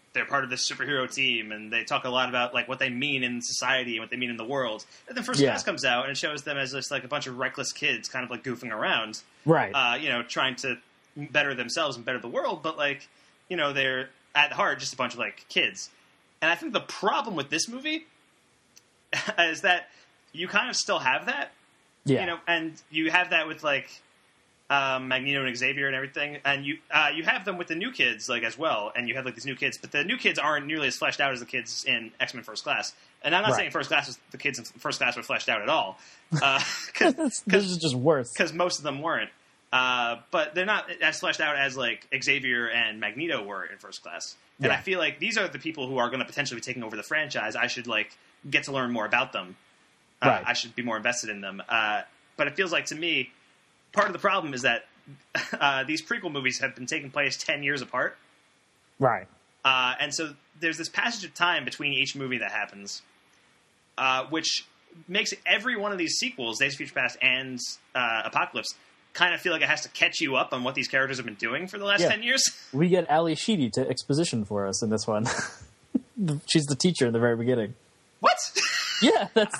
they're part of this superhero team, and they talk a lot about like what they mean in society and what they mean in the world. And then First Yeah. Class comes out and it shows them as just like a bunch of reckless kids, kind of like goofing around, Right. uh, you know, trying to better themselves and better the world. But like, you know, they're at heart just a bunch of like kids. And I think the problem with this movie is that you kind of still have that, yeah. you know, and you have that with like. Um, Magneto and Xavier and everything, and you uh, you have them with the new kids like as well, and you have like these new kids, but the new kids aren't nearly as fleshed out as the kids in X-Men First Class. And I'm not Right. saying First Class was, the kids in First Class were fleshed out at all, because this is just worse. because most of them weren't. Uh, but they're not as fleshed out as like Xavier and Magneto were in First Class. And Yeah. I feel like these are the people who are going to potentially be taking over the franchise. I should like get to learn more about them. Uh, Right. I should be more invested in them. Uh, but it feels like to me, part of the problem is that uh, these prequel movies have been taking place ten years apart. Right. Uh, and so there's this passage of time between each movie that happens, uh, which makes every one of these sequels, Days of Future Past and uh, Apocalypse, kind of feel like it has to catch you up on what these characters have been doing for the last Yeah. ten years. We get Ali Sheedy to exposition for us in this one. She's the teacher in the very beginning. What? Yeah, that's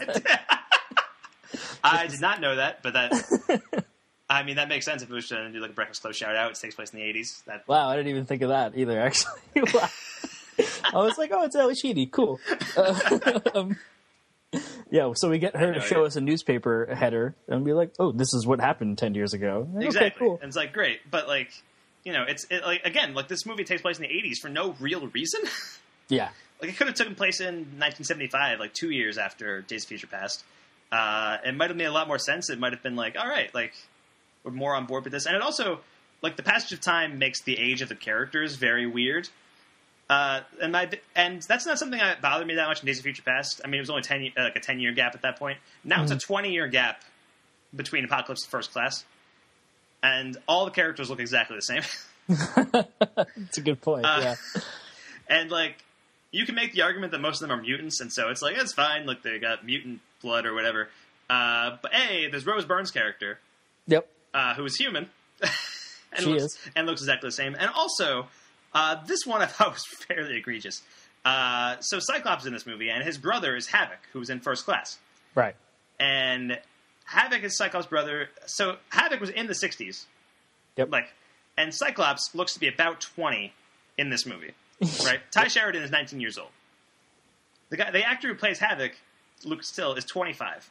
I did not know that, but that... I mean, that makes sense if it was going to do like a Breakfast Club shout-out. It takes place in the eighties. That wow. I didn't even think of that either. Actually, Wow. I was like, oh, it's Ali Sheedy. Cool. Uh, um, yeah. So we get her to know, show yeah. us a newspaper header and be like, oh, this is what happened ten years ago. Like, Exactly. Okay, cool. And it's like, great. But like, you know, it's it, like, again, like this movie takes place in the eighties for no real reason. Yeah. Like it could have taken place in nineteen seventy-five, like two years after Days of Future Past. Uh, it might have made a lot more sense. It might have been like, all right, like we're more on board with this. And it also, like the passage of time makes the age of the characters very weird. Uh, and my and that's not something that bothered me that much in Days of Future Past. I mean, it was only ten uh, like a ten year gap at that point. Now Mm-hmm. it's a twenty year gap between Apocalypse and First Class, and all the characters look exactly the same. It's a good point. Uh, yeah. And like, you can make the argument that most of them are mutants, and so it's like it's fine. Like they got mutant blood or whatever. Uh, but A, there's Rose Byrne's character, Yep. uh, who is human, and She looks, is. and looks exactly the same. And also, uh, this one I thought was fairly egregious. Uh, so Cyclops is in this movie, and his brother is Havoc, who's in First Class. Right. And Havoc is Cyclops' brother. So Havoc was in the sixties. Yep. Like, and Cyclops looks to be about twenty in this movie, right? Ty Sheridan is nineteen years old. The guy, the actor who plays Havoc, Luke Still, is twenty-five.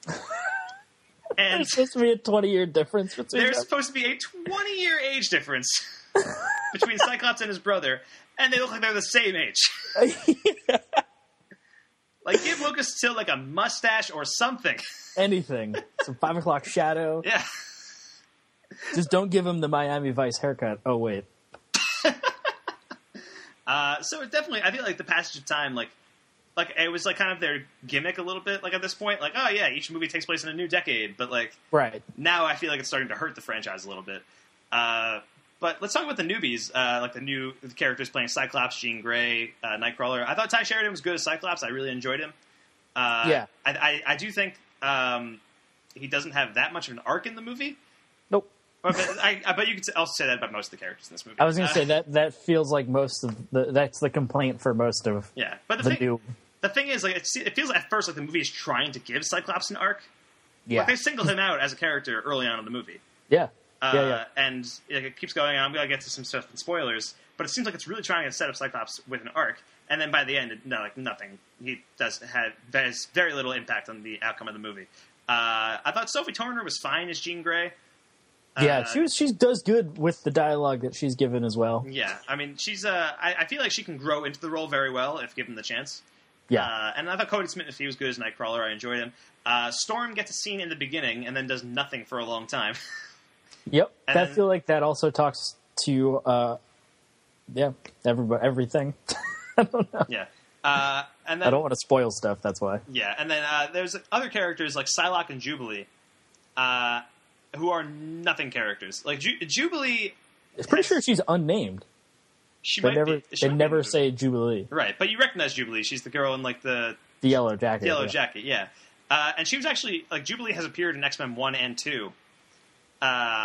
And There's supposed to be a twenty year difference between there's them. supposed to be a twenty year age difference between Cyclops and his brother, and they look like they're the same age. Like, give Lucas Still like a mustache or something. Anything. Some five o'clock shadow. Yeah. Just don't give him the Miami Vice haircut. Oh, wait. Uh, so it definitely, I feel like the passage of time, like, like it was like kind of their gimmick a little bit. Like at this point, like, oh yeah, each movie takes place in a new decade. But like Right. now, I feel like it's starting to hurt the franchise a little bit. Uh, but let's talk about the newbies, uh, like the new characters playing Cyclops, Jean Grey, uh, Nightcrawler. I thought Ty Sheridan was good as Cyclops. I really enjoyed him. Uh, Yeah. I, I, I do think um, he doesn't have that much of an arc in the movie. Nope. But I, I bet you could also say that about most of the characters in this movie. I was going to Uh, say that that feels like most of the that's the complaint for most of Yeah, but the, the thing, new. the thing is, like, it, it feels at first like the movie is trying to give Cyclops an arc. Yeah. Like they singled him out as a character early on in the movie. Yeah. Uh, yeah. Yeah. And like, it keeps going on. I'm going to get to some stuff in spoilers, but it seems like it's really trying to set up Cyclops with an arc. And then by the end, no, like nothing. He does have very, very little impact on the outcome of the movie. Uh, I thought Sophie Turner was fine as Jean Grey. Yeah, Uh, she was. She does good with the dialogue that she's given as well. Yeah, I mean, she's. Uh, I, I feel like she can grow into the role very well if given the chance. Yeah, Uh, and I thought Cody Smith, if he was good as Nightcrawler, I enjoyed him. Uh, Storm gets a scene in the beginning and then does nothing for a long time. yep. and I then- feel like that also talks to, uh, yeah, everybody, everything. I don't know. yeah. Uh, and then I don't want to spoil stuff. That's why. yeah, and then uh, there's other characters like Psylocke and Jubilee, uh, who are nothing characters. Like Ju- Jubilee, I'm pretty has- sure she's unnamed. she They might never. be. she They might be never in the movie. say Jubilee. Right, but you recognize Jubilee. She's the girl in like the The yellow jacket. yellow yeah. jacket. Yeah, uh, and she was actually like Jubilee has appeared in X-Men one and two. Uh,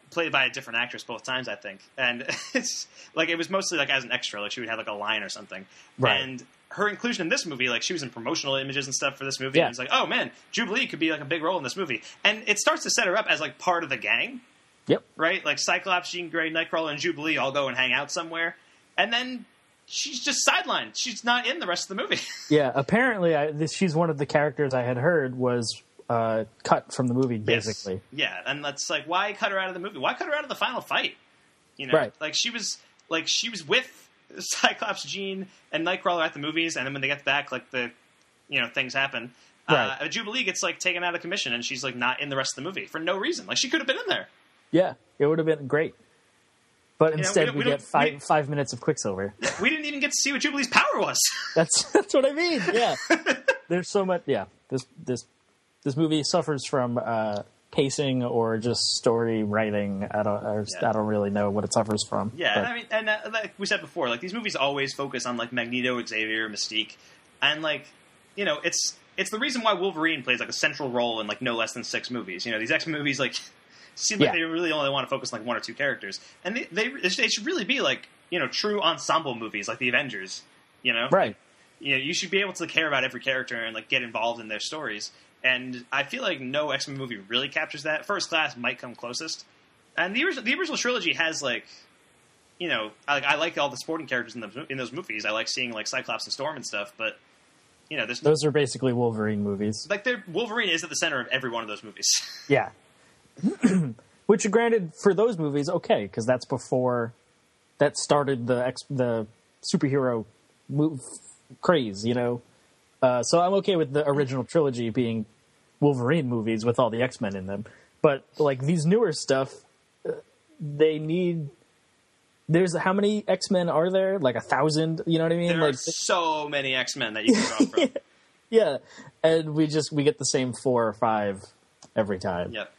played by a different actress both times, I think. And it's like it was mostly like as an extra, like she would have like a line or something. Right. And her inclusion in this movie, like she was in promotional images and stuff for this movie. Yeah. And it's like, oh man, Jubilee could be like a big role in this movie. And it starts to set her up as like part of the gang. Yep. Right? Like Cyclops, Jean Grey, Nightcrawler, and Jubilee all go and hang out somewhere. And then she's just sidelined. She's not in the rest of the movie. Yeah, apparently I, this, she's one of the characters I had heard was uh, cut from the movie, basically. Yes. Yeah, and that's like, why cut her out of the movie? Why cut her out of the final fight? You know, right. Like she was, like she was with Cyclops, Jean, and Nightcrawler at the movies, and then when they get back, like the, you know, things happen. Right. Uh, Jubilee gets like taken out of commission, and she's like not in the rest of the movie for no reason. Like she could have been in there. Yeah, it would have been great. But You know, instead, we we, don't- we get don't- five we- five minutes of Quicksilver. We didn't even get to see what Jubilee's power was. That's that's what I mean. Yeah, there's so much. Yeah, this this this movie suffers from uh, pacing or just story writing. I don't I, just, Yeah. I don't really know what it suffers from. Yeah, but- and I mean, and uh, like we said before, like these movies always focus on like Magneto, Xavier, Mystique, and like you know, it's it's the reason why Wolverine plays like a central role in like no less than six movies. You know, these X-Men movies like seem like Yeah. they really only want to focus on like one or two characters, and they they they should really be like you know true ensemble movies like the Avengers. You know, right. You know, you should be able to care about every character and like get involved in their stories. And I feel like no X-Men movie really captures that. First Class might come closest, and the original, the original trilogy has like, you know, I, I like all the supporting characters in the in those movies. I like seeing like Cyclops and Storm and stuff. But you know, there's Those are basically Wolverine movies. like they're, Wolverine is at the center of every one of those movies. Yeah. Which, granted, for those movies, okay, because that's before that started the ex- the superhero move craze, you know. Uh, so I'm okay with the original trilogy being Wolverine movies with all the X-Men in them. But like these newer stuff, uh, they need. There's how many X-Men are there? Like a thousand. You know what I mean? There like are so many X-Men that you can draw from. yeah, and we just we get the same four or five every time. Yep.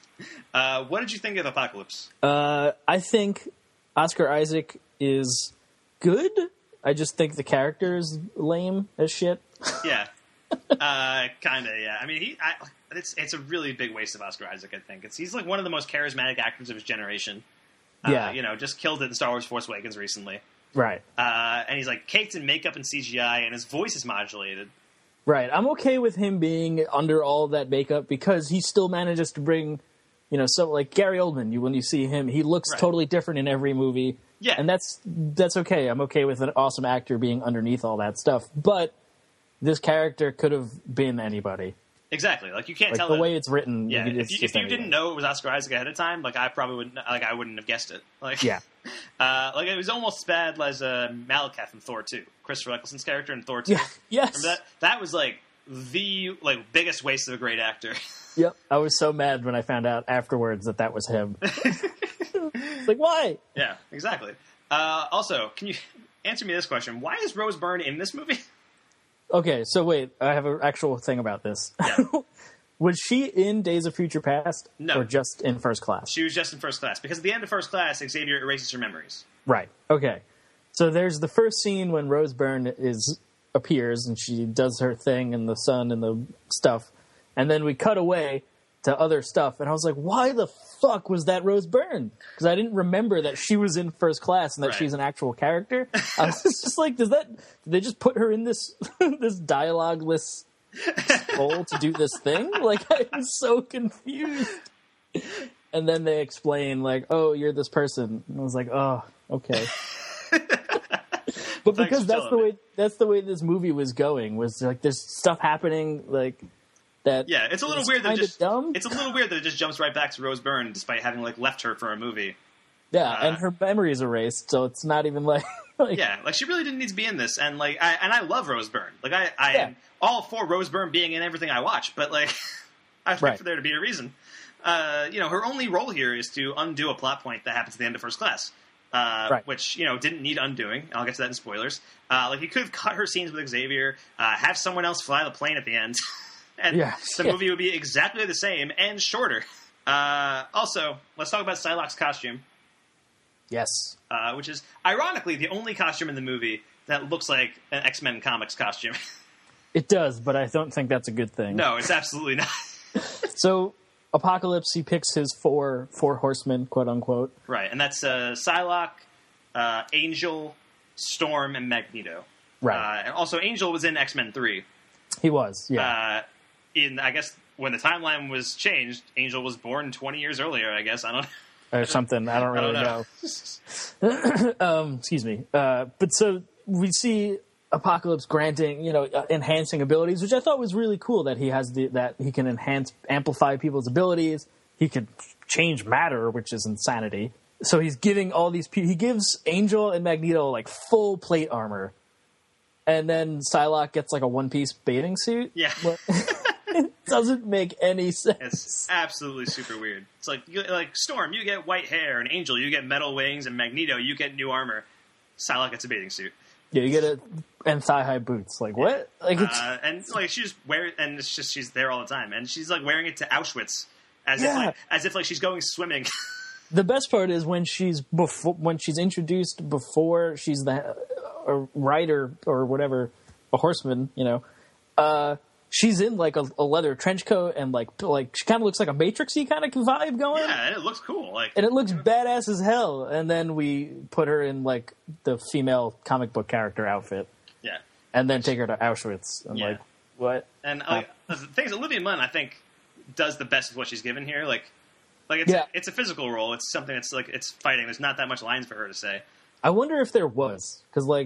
Uh, what did you think of Apocalypse? Uh, I think Oscar Isaac is good. I just think the character is lame as shit. Yeah, uh, kind of. Yeah, I mean, he. I, it's it's a really big waste of Oscar Isaac. I think it's he's like one of the most charismatic actors of his generation. Uh, Yeah. you know, just killed it in Star Wars: Force Awakens recently. Right. Uh, and he's like caked in makeup and C G I, and his voice is modulated. Right. I'm okay with him being under all of that makeup because he still manages to bring, you know, so like Gary Oldman. You when you see him, he looks Right. totally different in every movie. Yeah. and that's that's okay. I'm okay with an awesome actor being underneath all that stuff. But this character could have been anybody. Exactly. Like you can't Like tell the that- way it's written. Yeah, it's if you, just if you anybody. didn't know it was Oscar Isaac ahead of time, like I probably wouldn't. Like I wouldn't have guessed it. Like Yeah. uh, like it was almost as bad as uh, Malekith in Thor two, Christopher Eccleston's character in Thor two. Yeah. Yes. Remember that? That was like the like biggest waste of a great actor. Yep. I was so mad when I found out afterwards that that was him. It's like, why? Yeah, exactly. Uh, also, can you answer me this question? Why is Rose Byrne in this movie? Okay, so wait, I have an actual thing about this. Was she in Days of Future Past? No. Or just in First Class? She was just in First Class, because at the end of First Class, Xavier erases her memories. Right. Okay. So there's the first scene when Rose Byrne is appears and she does her thing in the sun and the stuff, and then we cut away to other stuff, and I was like, why the fuck was that Rose Byrne? Because I didn't remember that she was in First Class and that Right. she's an actual character. I was just like, does that? Did they just put her in this this dialogueless role to do this thing? Like, I was so confused. And then they explain, like, oh, you're this person. And I was like, oh, okay. But Thanks because for that's the telling me. way that's the way this movie was going, was like there's stuff happening like that. Yeah, it's a little is weird that it kinda just dumb. it's a little weird that it just jumps right back to Rose Byrne despite having like left her for a movie. Yeah, uh, and her memory is erased, so it's not even like, like Yeah, like she really didn't need to be in this, and like I and I love Rose Byrne. Like I, I Yeah. am all for Rose Byrne being in everything I watch, but like I expect Right. for there to be a reason. Uh, you know, her only role here is to undo a plot point that happens at the end of First Class, uh, Right. which you know didn't need undoing. I'll get to that in spoilers. Uh, like you could have cut her scenes with Xavier, uh, have someone else fly the plane at the end, and Yeah. the Yeah. movie would be exactly the same and shorter. Uh, also, let's talk about Psylocke's costume. yes, Uh, which is ironically the only costume in the movie that looks like an X-Men comics costume. it does, but I don't think that's a good thing. No, it's absolutely not. So Apocalypse, he picks his four four horsemen, quote unquote. Right, and that's uh, Psylocke, uh, Angel, Storm, and Magneto. Right. Uh, and also, Angel was in X-Men three. He was, yeah. Uh, in I guess when the timeline was changed, Angel was born twenty years earlier. I guess I don't. Or something. I don't really I don't know. know. um, excuse me. Uh, but so we see Apocalypse granting, you know, uh, enhancing abilities, which I thought was really cool. That he has the that he can enhance, amplify people's abilities. He could change matter, which is insanity. So he's giving all these people. He gives Angel and Magneto like full plate armor, and then Psylocke gets like a one piece bathing suit. Yeah. It doesn't make any sense. It's absolutely super weird. It's like you, like Storm, you get white hair, and Angel, you get metal wings, and Magneto, you get new armor. Psylocke gets a bathing suit. Yeah, you get it, and thigh high boots. Like what? Like it's uh, and like she just wear and it's just she's there all the time, and she's like wearing it to Auschwitz as Yeah. if like as if like she's going swimming. the best part is when she's before when she's introduced before she's the a rider or whatever, a horseman. You know, uh, she's in like a, a leather trench coat and like like she kind of looks like a Matrixy kind of vibe going. Yeah, and it looks cool. Like And it looks badass as hell. And then we put her in like the female comic book character outfit, yeah. and then take her to Auschwitz. And Yeah. like what? And like, the thing is, Olivia Munn, I think, does the best with what she's given here. Like, like it's Yeah. it's a physical role. It's something that's like it's fighting. There's not that much lines for her to say. I wonder if there was, because like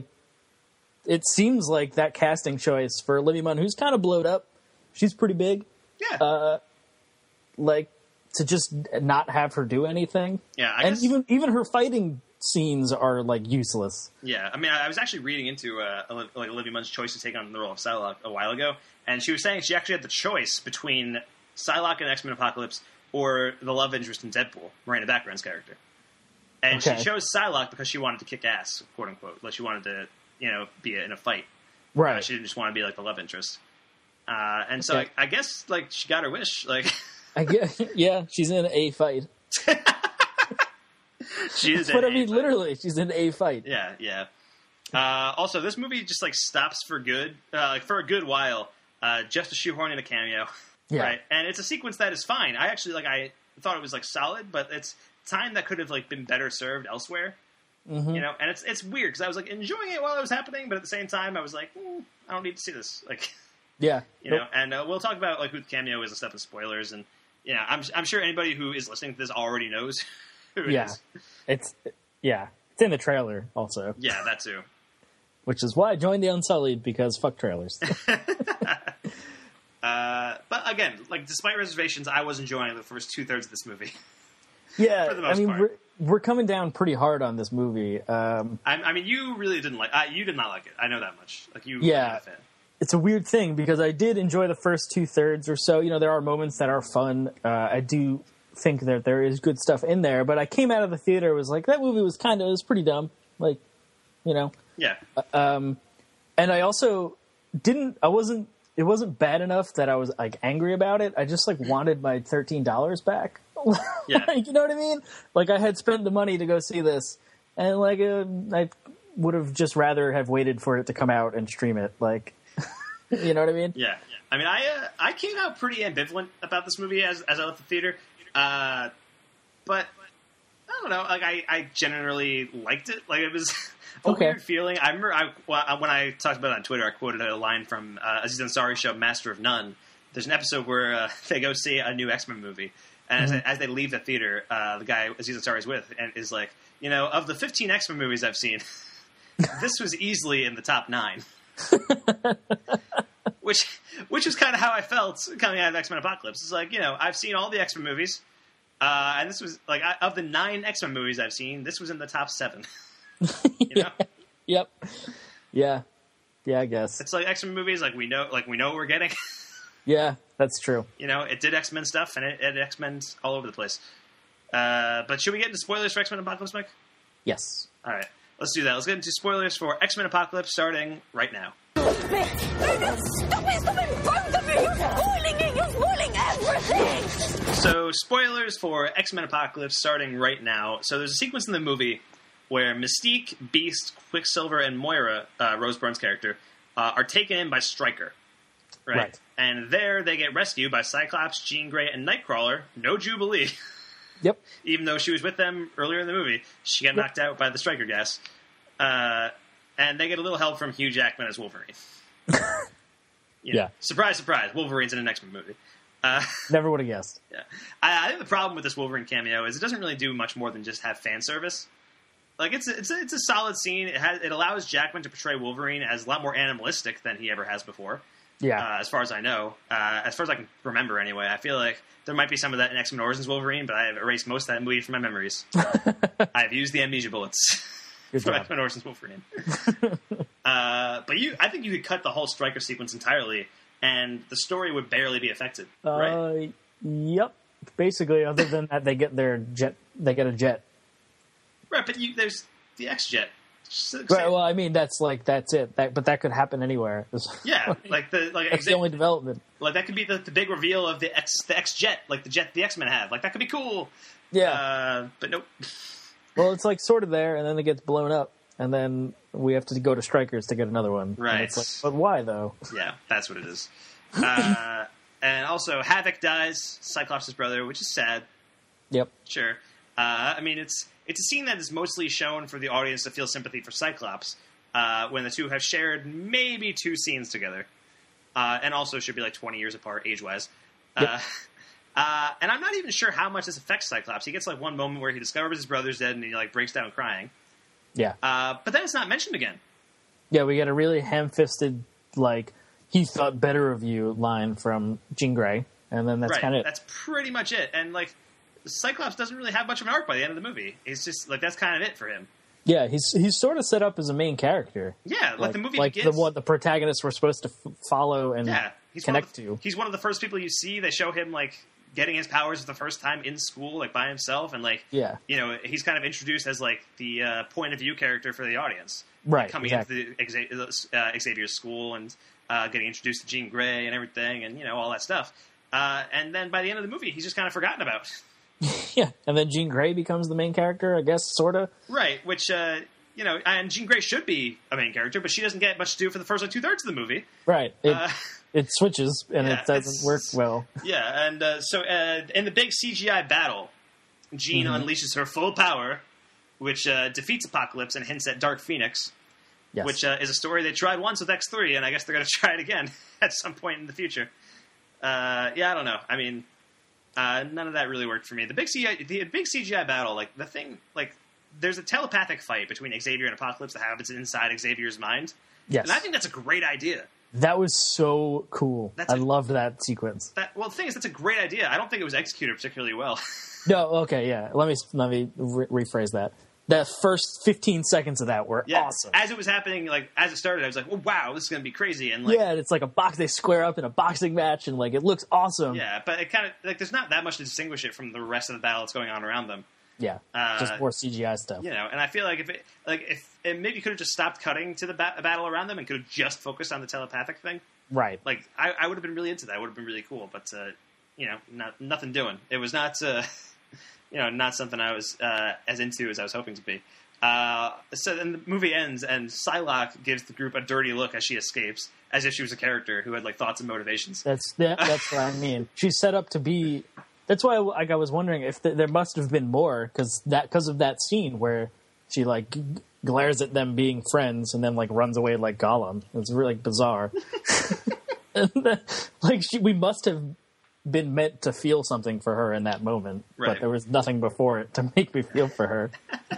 it seems like that casting choice for Olivia Munn, who's kind of blowed up, she's pretty big. Yeah, Uh, like to just not have her do anything. yeah. I and guess, even even her fighting scenes are like useless. yeah. I mean, I, I was actually reading into uh, Oli- like Olivia Munn's choice to take on the role of Psylocke a while ago, and she was saying she actually had the choice between Psylocke and X-Men Apocalypse or the love interest in Deadpool, Miranda Baccarin's character. And Okay. she chose Psylocke because she wanted to kick ass, quote unquote. Like she wanted to, you know, be in a fight. Right. Uh, she didn't just want to be like the love interest. Uh, and so Okay. I, I guess like she got her wish. Like I guess, yeah, she's in a fight. she is. But in I mean, a- literally, she's in a fight. Yeah, yeah. Uh, also, this movie just like stops for good, uh, like for a good while, uh, just to shoehorn in a cameo. Yeah. Right, and it's a sequence that is fine. I actually like. I thought it was like solid, but it's time that could have like been better served elsewhere. Mm-hmm. You know, and it's it's weird because I was like enjoying it while it was happening, but at the same time, I was like, mm, I don't need to see this. Like, Yeah. you Nope. know, and uh, we'll talk about like who the cameo is and stuff in spoilers, and yeah, I'm I'm sure anybody who is listening to this already knows who it Yeah. is. It's yeah. It's in the trailer also, Yeah, that too. which is why I joined the Unsullied, because fuck trailers. Uh, but again, like despite reservations, I was enjoying the first two thirds of this movie. Yeah, For the I most mean, part. we're, we're coming down pretty hard on this movie. Um, I, I mean, you really didn't like. Uh, you did not like it. I know that much. Like you, Yeah. were not a fan. it's a weird thing because I did enjoy the first two thirds or so. You know, there are moments that are fun. Uh, I do think that there is good stuff in there, but I came out of the theater was like, that movie was kind of, it was pretty dumb. Like, you know, Yeah, um, and I also didn't, I wasn't, it wasn't bad enough that I was like angry about it. I just like wanted my thirteen dollars back. Yeah. Like, you know what I mean? Like I had spent the money to go see this, and like uh, I would have just rather have waited for it to come out and stream it. Like, you know what I mean? yeah. I mean, I uh, I came out pretty ambivalent about this movie as as I left the theater, uh, but I don't know. Like I, I generally liked it. Like it was a Okay. weird feeling. I remember I well, when I talked about it on Twitter, I quoted a line from uh, Aziz Ansari's show Master of None. There's an episode where uh, they go see a new X-Men movie, and as, as they leave the theater, uh, the guy Aziz Ansari is with and is like, you know, of the fifteen X-Men movies I've seen, this was easily in the top nine. Which, which was kind of how I felt coming out of X-Men Apocalypse. It's like, you know, I've seen all the X-Men movies, uh, and this was like I, of the nine X-Men movies I've seen, this was in the top seven. You know, Yep. Yeah. Yeah, I guess. it's like X-Men movies, like we know, like we know what we're getting. Yeah, that's true. You know, it did X-Men stuff, and it, it X-Men all over the place. Uh, but should we get into spoilers for X-Men Apocalypse, Mike? Yes. All right, let's do that. Let's get into spoilers for X-Men Apocalypse, starting right now. Stop it! Stop it! Both of you! You're spoiling it! You're spoiling everything! So, spoilers for X-Men Apocalypse starting right now. So, there's a sequence in the movie where Mystique, Beast, Quicksilver, and Moira, uh, Rose Byrne's character, uh, are taken in by Stryker. Right? Right. And there they get rescued by Cyclops, Jean Grey, and Nightcrawler. No Jubilee. Yep. Even though she was with them earlier in the movie, she got Yep. knocked out by the striker gas. Uh, and they get a little help from Hugh Jackman as Wolverine. You know, Yeah. Surprise, surprise. Wolverine's in an X-Men movie. Uh, Never would have guessed. yeah. I, I think the problem with this Wolverine cameo is it doesn't really do much more than just have fan service. Like, it's a, it's a, it's a solid scene. It has it allows Jackman to portray Wolverine as a lot more animalistic than he ever has before. Yeah. Uh, as far as I know. Uh, as far as I can remember, anyway. I feel like there might be some of that in X-Men Origins Wolverine, but I have erased most of that movie from my memories. I've used the amnesia bullets Good from job. X-Men Origins Wolverine. uh, but you, I think you could cut the whole striker sequence entirely, and the story would barely be affected, right? Uh, yep. Basically, other than that, they get their jet. They get a jet. Right, but you, there's the X-Jet. So- Right. Well, I mean, that's like that's it. That, but that could happen anywhere. Yeah, like the like That's the only development. like that could be the, the big reveal of the X the X Jet, like the jet the X Men have. Like that could be cool. Yeah. Uh, but nope. Well, it's like sort of there, and then it gets blown up, and then we have to go to Strikers to get another one. Right. And it's like, but why though? Yeah, that's what it is. Uh, and also, Havoc dies, Cyclops' brother, which is sad. Yep. Sure. Uh, I mean, it's it's a scene that is mostly shown for the audience to feel sympathy for Cyclops, uh, when the two have shared maybe two scenes together, uh, and also should be like twenty years apart age-wise. Yep. Uh, uh, and I'm not even sure how much this affects Cyclops. He gets like one moment where he discovers his brother's dead and he like breaks down crying. Yeah. Uh, but then it's not mentioned again. Yeah, we get a really ham-fisted, like, he thought better of you line from Jean Grey, and then that's right. kind of it. That's pretty much it. And like, Cyclops doesn't really have much of an arc by the end of the movie. It's just like that's kind of it for him. Yeah, he's he's sort of set up as a main character. Yeah, like, the movie like begins. the what the protagonists were supposed to f- follow and Yeah, he's connect one of the, to. He's one of the first people you see. They show him like getting his powers for the first time in school, like by himself, and like Yeah. you know, he's kind of introduced as like the uh, point of view character for the audience, Right, Like, coming exactly. into the Xa- uh, Xavier's school and uh, getting introduced to Jean Grey and everything, and you know all that stuff. Uh, and then by the end of the movie, he's just kind of forgotten about. Yeah, and then Jean Grey becomes the main character, I guess, sort of. Right, which, uh, you know, and Jean Grey should be a main character, but she doesn't get much to do for the first like, two-thirds of the movie. Right. It, Uh, it switches, and yeah, it doesn't it's- work well. Yeah, and uh, so uh, in the big C G I battle, Jean Mm-hmm. unleashes her full power, which uh, defeats Apocalypse and hints at Dark Phoenix, Yes. which uh, is a story they tried once with X three, and I guess they're going to try it again at some point in the future. Uh, yeah, I don't know. I mean, uh, none of that really worked for me. The big C G I, the big C G I battle, like the thing, like there's a telepathic fight between Xavier and Apocalypse that happens inside Xavier's mind, Yes. and I think that's a great idea. That was so cool. That's I a- loved that sequence. That well, the thing is, that's a great idea. I don't think it was executed particularly well. No, okay, yeah. Let me let me re- rephrase that. The first fifteen seconds of that were Yeah, awesome. as it was happening, like as it started, I was like, "Oh wow, this is going to be crazy!" And like, Yeah, and it's like a box. They square up in a boxing match, and like it looks awesome. yeah, but it kind of like there's not that much to distinguish it from the rest of the battle that's going on around them. Yeah, Uh, just more C G I stuff. You know, and I feel like if it like if it maybe could have just stopped cutting to the ba- battle around them and could have just focused on the telepathic thing. Right. Like I, I would have been really into that. It would have been really cool, but uh, you know, not nothing doing. It was not, uh, you know, not something I was uh, as into as I was hoping to be. Uh, so then the movie ends, and Psylocke gives the group a dirty look as she escapes, as if she was a character who had like thoughts and motivations. That's that, that's what I mean. She's set up to be. That's why, like, I was wondering if th- there must have been more because that because of that scene where she like g- glares at them being friends and then like runs away like Gollum. It's really bizarre. And then, like she, we must have been meant to feel something for her in that moment, Right. but there was nothing before it to make me feel for her.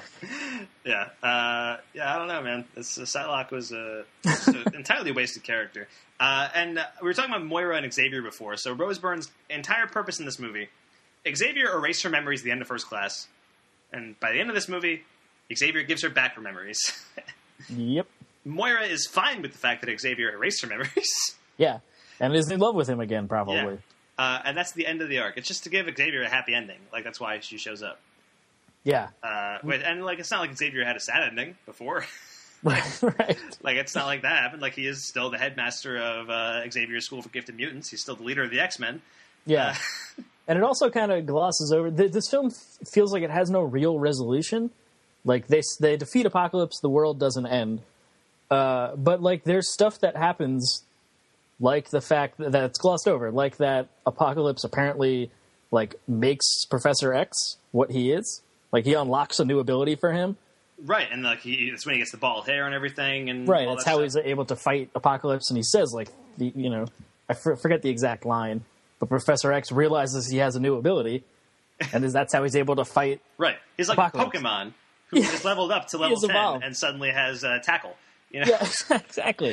Yeah, uh, yeah, I don't know, man. This uh, Psylocke was a, was a entirely wasted character. Uh, and uh, we were talking about Moira and Xavier before. So Rose Byrne's entire purpose in this movie, Xavier erased her memories at the end of First Class, and by the end of this movie, Xavier gives her back her memories. Yep. Moira is fine with the fact that Xavier erased her memories. Yeah, and is in love with him again, probably. Yeah. Uh, and that's the end of the arc. It's just to give Xavier a happy ending. Like, that's why she shows up. Yeah. Uh, with- and, like, it's not like Xavier had a sad ending before. Right. Right. Like, it's not like that happened. Like, he is still the headmaster of uh, Xavier's School for Gifted Mutants. He's still the leader of the X-Men. Yeah. Uh, And it also kind of glosses over. Th- this film f- feels like it has no real resolution. Like they they defeat Apocalypse, the world doesn't end. Uh, but like there's stuff that happens like the fact that, that it's glossed over, like that Apocalypse apparently like makes Professor X what he is. Like he unlocks a new ability for him. Right, and like he, that's when he gets the bald hair and everything. And right, all that's that how stuff. he's able to fight Apocalypse. And he says, like, the, you know, I f- forget the exact line, but Professor X realizes he has a new ability, and is, that's how he's able to fight. Right, he's like Apocalypse. Pokemon who is leveled up to level ten evolved. and suddenly has uh, tackle. You know? Yeah, exactly.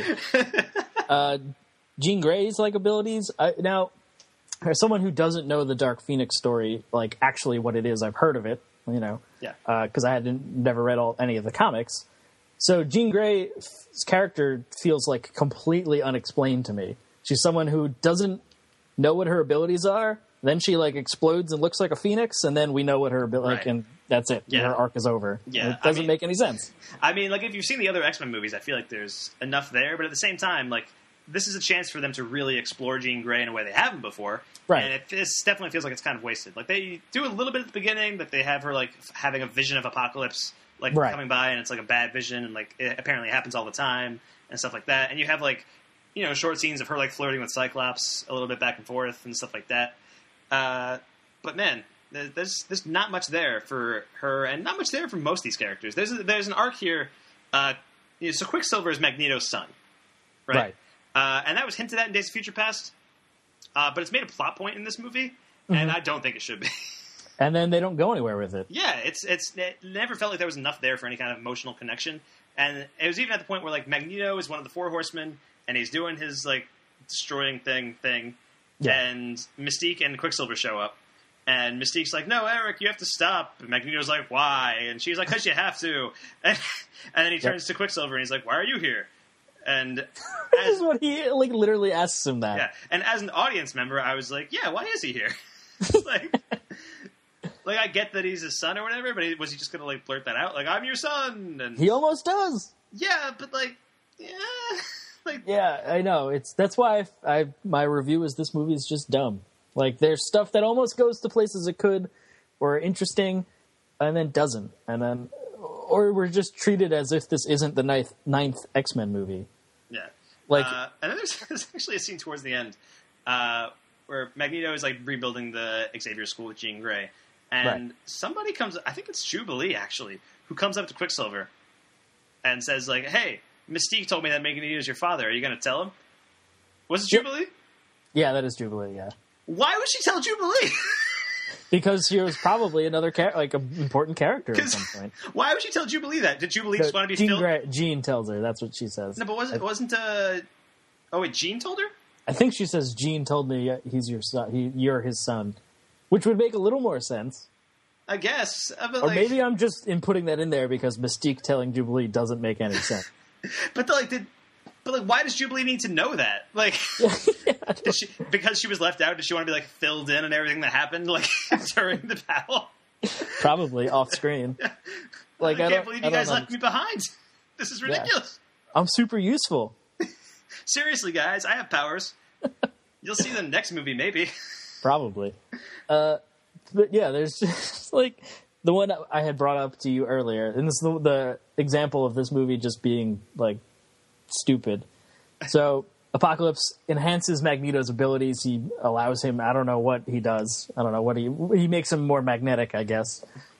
uh, Jean Grey's like abilities. I, now, as someone who doesn't know the Dark Phoenix story, like actually what it is, I've heard of it. You know, yeah, because uh, I had never read all any of the comics. So Jean Grey's character feels like completely unexplained to me. She's someone who doesn't know what her abilities are. Then she like explodes and looks like a phoenix, and then we know what her ability, Right. like, and that's it. Yeah. Her arc is over. Yeah, it doesn't I mean- make any sense. I mean, like if you've seen the other X-Men movies, I feel like there's enough there, but at the same time, like this is a chance for them to really explore Jean Grey in a way they haven't before. Right. And it this definitely feels like it's kind of wasted. Like they do a little bit at the beginning, that they have her like f- having a vision of Apocalypse, like Right. coming by, and it's like a bad vision, and like it apparently happens all the time and stuff like that. And you have like you know short scenes of her like flirting with Cyclops a little bit back and forth and stuff like that. Uh, but man, there- there's there's not much there for her, and not much there for most of these characters. There's a, there's an arc here. Uh, you know, so Quicksilver is Magneto's son, right? Right. Uh, and that was hinted at in Days of Future Past, uh, but it's made a plot point in this movie, and I don't think it should be. And then they don't go anywhere with it. Yeah, it's it's it never felt like there was enough there for any kind of emotional connection, and it was even at the point where like Magneto is one of the Four Horsemen, and he's doing his like destroying thing thing, Yeah. and Mystique and Quicksilver show up, and Mystique's like, "No, Eric, you have to stop." And Magneto's like, "Why?" And she's like, "Cause you have to." And, and then he turns to Quicksilver and he's like, "Why are you here?" And This is what he like literally asks him that. yeah, and as an audience member, I was like, "Yeah, why is he here?" like, like I get that he's his son or whatever, but he, was he just gonna like blurt that out? Like, "I'm your son," and He almost does. yeah, but like, yeah, like Yeah, I know. It's that's why I, I my review is this movie is just dumb. Like there's stuff that almost goes to places it could, or interesting, and then doesn't, and then or we're just treated as if this isn't the ninth, ninth X-Men movie. yeah. Like- uh, and then there's, there's actually a scene towards the end uh, where Magneto is like rebuilding the Xavier School with Jean Grey, and Right. somebody comes. I think it's Jubilee actually, who comes up to Quicksilver and says like, "Hey, Mystique told me that Magneto is your father. Are you going to tell him?" Was it Yep. Jubilee? Yeah, that is Jubilee. Yeah, Why would she tell Jubilee? because she was probably another char- like an important character at 'Cause- some point. Why would she tell Jubilee that? Did Jubilee just want to be Jean, filled? Grey, Jean tells her. That's what she says. No, but wasn't wasn't uh? Oh wait, Jean told her. I think she says Jean told me uh, he's your son. He, you're his son, which would make a little more sense. I guess, uh, but Or like, maybe I'm just in putting that in there because Mystique telling Jubilee doesn't make any sense. but like, did, but like, why does Jubilee need to know that? Like, did she, because she was left out? Did she want to be like filled in on everything that happened like during the battle? Probably off screen. Like I I, can't don't, believe I you guys don't left me behind. This is ridiculous. I'm super useful. Seriously, guys, I have powers. You'll see the next movie, maybe. Probably. Uh, but yeah, there's just like the one I had brought up to you earlier, and this is the, the example of this movie just being like stupid. So Apocalypse enhances Magneto's abilities. He allows him. I don't know what he does. I don't know what he he makes him more magnetic, I guess.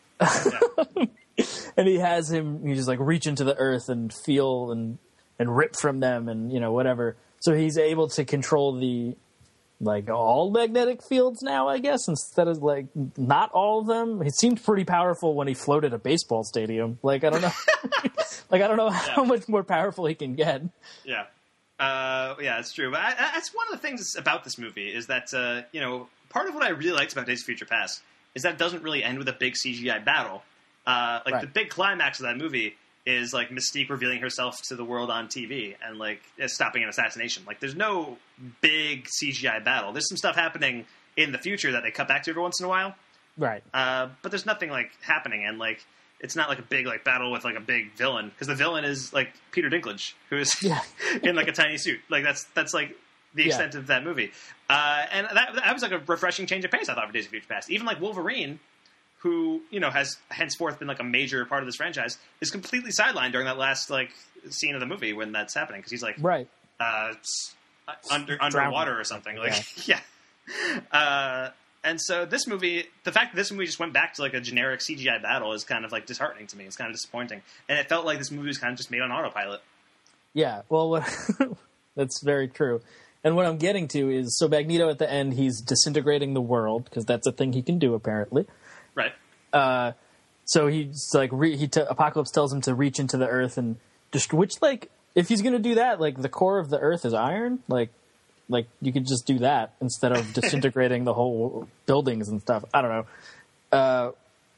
And he has him. He just like reach into the earth and feel and and rip from them, and you know whatever. So he's able to control the like all magnetic fields now, I guess, instead of like not all of them. It seemed pretty powerful when he floated a baseball stadium. Like I don't know, like I don't know how Yeah. much more powerful he can get. Yeah. Uh, yeah, it's true. But I, I, that's one of the things about this movie is that, uh, you know, part of what I really liked about Days of Future Past is that it doesn't really end with a big C G I battle. Uh, like, Right. the big climax of that movie is, like, Mystique revealing herself to the world on T V and, like, stopping an assassination. Like, there's no big C G I battle. There's some stuff happening in the future that they cut back to every once in a while. Right. Uh, but there's nothing, like, happening. And, like, it's not like a big like battle with like a big villain, because the villain is like Peter Dinklage, who is Yeah. in like a tiny suit. Like that's that's like the Yeah. extent of that movie. Uh, and that that was like a refreshing change of pace, I thought, for Days of Future Past. Even like Wolverine, who you know has henceforth been like a major part of this franchise, is completely sidelined during that last like scene of the movie when that's happening, because he's like Right. uh, s- uh, under underwater or something. Like, yeah. yeah. Uh, and so this movie, the fact that this movie just went back to like a generic C G I battle is kind of like disheartening to me. It's kind of disappointing, and it felt like this movie was kind of just made on autopilot. Yeah, well, what, that's very true. And what I'm getting to is, so Magneto at the end, he's disintegrating the world, because that's a thing he can do, apparently. Right. Uh, so he's like, re- he t- Apocalypse tells him to reach into the Earth and just, which, like, if he's going to do that, like, the core of the Earth is iron, like, like you could just do that instead of disintegrating the whole buildings and stuff. I don't know. Uh,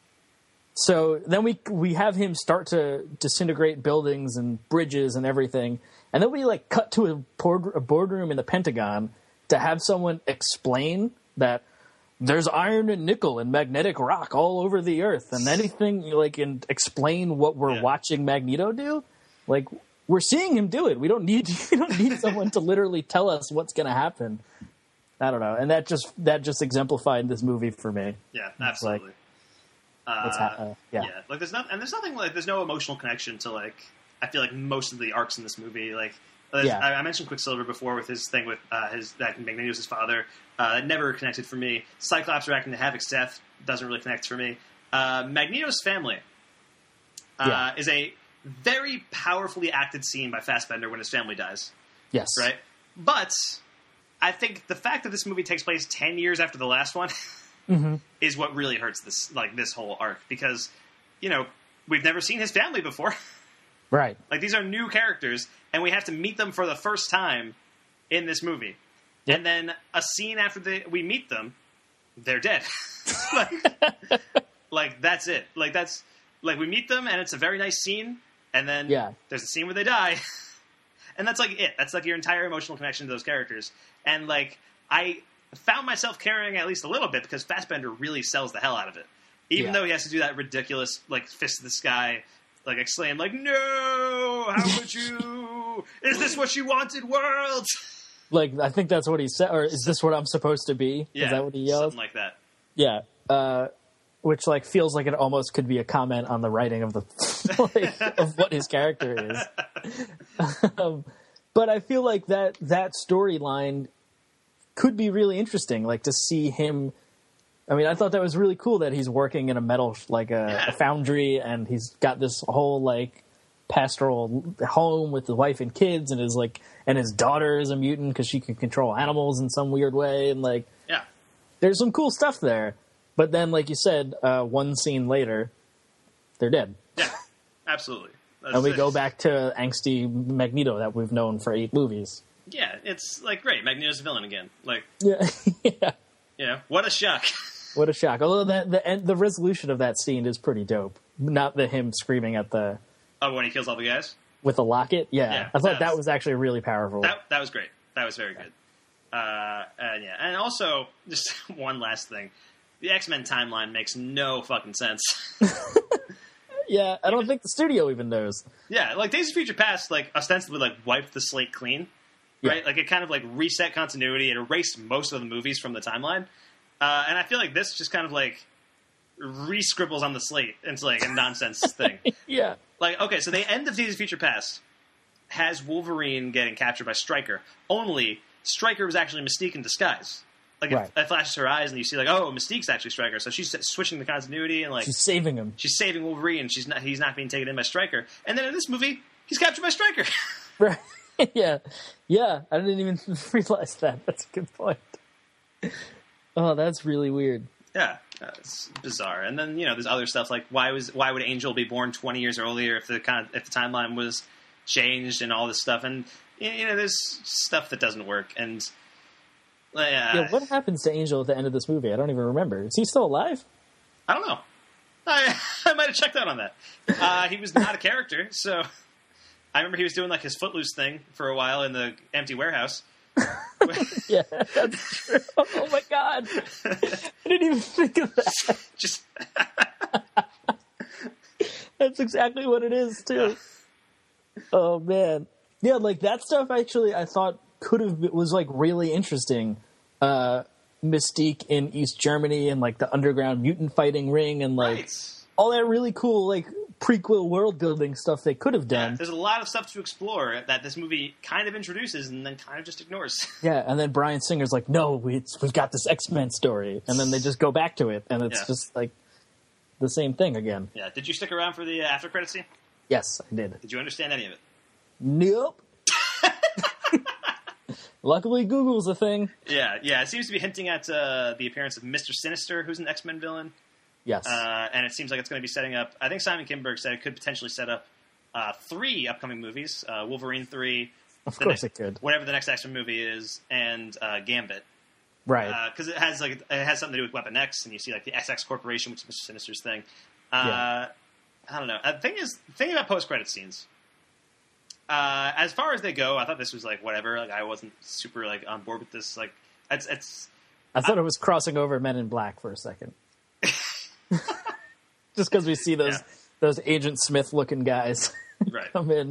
so then we we have him start to disintegrate buildings and bridges and everything. And then we, like, cut to a, board, a boardroom in the Pentagon to have someone explain that there's iron and nickel and magnetic rock all over the Earth. And anything, like, and explain what we're yeah. watching Magneto do. Like, we're seeing him do it. We don't need we don't need someone to literally tell us what's going to happen. I don't know. And that just that just exemplified this movie for me. Yeah, absolutely. Like, uh, ha- uh, yeah. yeah, like there's not, and there's nothing like there's no emotional connection to like. I feel like most of the arcs in this movie, like yeah. I, I mentioned Quicksilver before with his thing with uh, his that Magneto's his father, uh, that never connected for me. Cyclops reacting to Havoc's death doesn't really connect for me. Uh, Magneto's family uh, yeah. is a very powerfully acted scene by Fassbender when his family dies. Yes, right. But I think the fact that this movie takes place ten years after the last one mm-hmm. is what really hurts this like this whole arc, because you know we've never seen his family before. Right. Like, these are new characters, and we have to meet them for the first time in this movie. Yep. And then a scene after they, we meet them, they're dead. like, like, that's it. Like, that's... Like, we meet them, and it's a very nice scene, and then yeah. there's a scene where they die. And that's, like, it. That's, like, your entire emotional connection to those characters. And, like, I found myself caring at least a little bit, because Fassbender really sells the hell out of it. Even yeah. though he has to do that ridiculous, like, fist of the sky... Like, exclaim, like, no! How could you? Is this what you wanted, world? Like, I think that's what he said, or is this what I'm supposed to be? Yeah, is that what he yelled? Something like that. Yeah. Uh, which, like, feels like it almost could be a comment on the writing of the, like, of what his character is. um, but I feel like that, that storyline could be really interesting, like, to see him... I mean, I thought that was really cool that he's working in a metal, like a, yeah. a foundry, and he's got this whole like pastoral home with his wife and kids, and his like, and his daughter is a mutant because she can control animals in some weird way, and like, yeah, there's some cool stuff there. But then, like you said, uh, one scene later, they're dead. Yeah, absolutely. That's, and we go back to angsty Magneto that we've known for eight movies. Yeah, it's like great. Magneto's a villain again. Like, yeah, yeah. You know, what a shock. What a shock! Although that the end, the resolution of that scene is pretty dope. Not the him screaming at the oh when he kills all the guys with the locket. Yeah, yeah I thought that was, that was actually really powerful. That that was great. That was very good. Uh, and yeah, and also just one last thing: the X-Men timeline makes no fucking sense. yeah, I don't think the studio even knows. Yeah, like Days of Future Past, like ostensibly like wiped the slate clean, right? Yeah. Like it kind of like reset continuity and erased most of the movies from the timeline. Uh, and I feel like this just kind of, like, re-scribbles on the slate into, like, a nonsense thing. Yeah. Like, okay, so the end of Days of Future Past has Wolverine getting captured by Stryker. Only, Stryker was actually Mystique in disguise. Like, right. it, it flashes her eyes, and you see, like, oh, Mystique's actually Stryker. So she's switching the continuity, and, like... She's saving him. She's saving Wolverine, and she's not, he's not being taken in by Stryker. And then in this movie, he's captured by Stryker. Right. Yeah. Yeah, I didn't even realize that. That's a good point. Oh, that's really weird. Yeah, it's bizarre. And then you know, there's other stuff like why was why would Angel be born twenty years earlier if the kind of, if the timeline was changed and all this stuff. And you know, there's stuff that doesn't work. And uh, yeah, what happens to Angel at the end of this movie? I don't even remember. Is he still alive? I don't know. I I might have checked out on that. Uh, he was not a character, so I remember he was doing like his Footloose thing for a while in the empty warehouse. Yeah, that's true. Oh my god, I didn't even think of that. Just that's exactly what it is too. Oh man, yeah, like that stuff. Actually, I thought could have was like really interesting. Uh, Mystique in East Germany and like the underground mutant fighting ring and like right. all that really cool like prequel world building stuff they could have Yeah, done. there's a lot of stuff to explore that this movie kind of introduces and then kind of just ignores. Yeah, and then Bryan Singer's like, no, we, we've got this X-Men story. And then they just go back to it, and it's Yeah. just like the same thing again. Yeah. Did you stick around for the uh, after credit scene? Yes, I did. Did you understand any of it? Nope. Luckily, Google's a thing. Yeah, yeah. It seems to be hinting at uh, the appearance of Mister Sinister, who's an X-Men villain. Yes. Uh, and it seems like it's going to be setting up... I think Simon Kinberg said it could potentially set up uh, three upcoming movies. Uh, Wolverine three. Of the course next, it could. Whatever the next X-Men movie is, and uh, Gambit. Right. Because it has like it has something to do with Weapon X, and you see like the S X Corporation, which is Mister Sinister's thing. Uh, Yeah. I don't know. Uh, The thing is, the thing about post-credit scenes... Uh, as far as they go, I thought this was like whatever. Like I wasn't super like on board with this. Like it's, it's I thought it was crossing over Men in Black for a second. Just because we see those Yeah. those Agent Smith looking guys right. come in.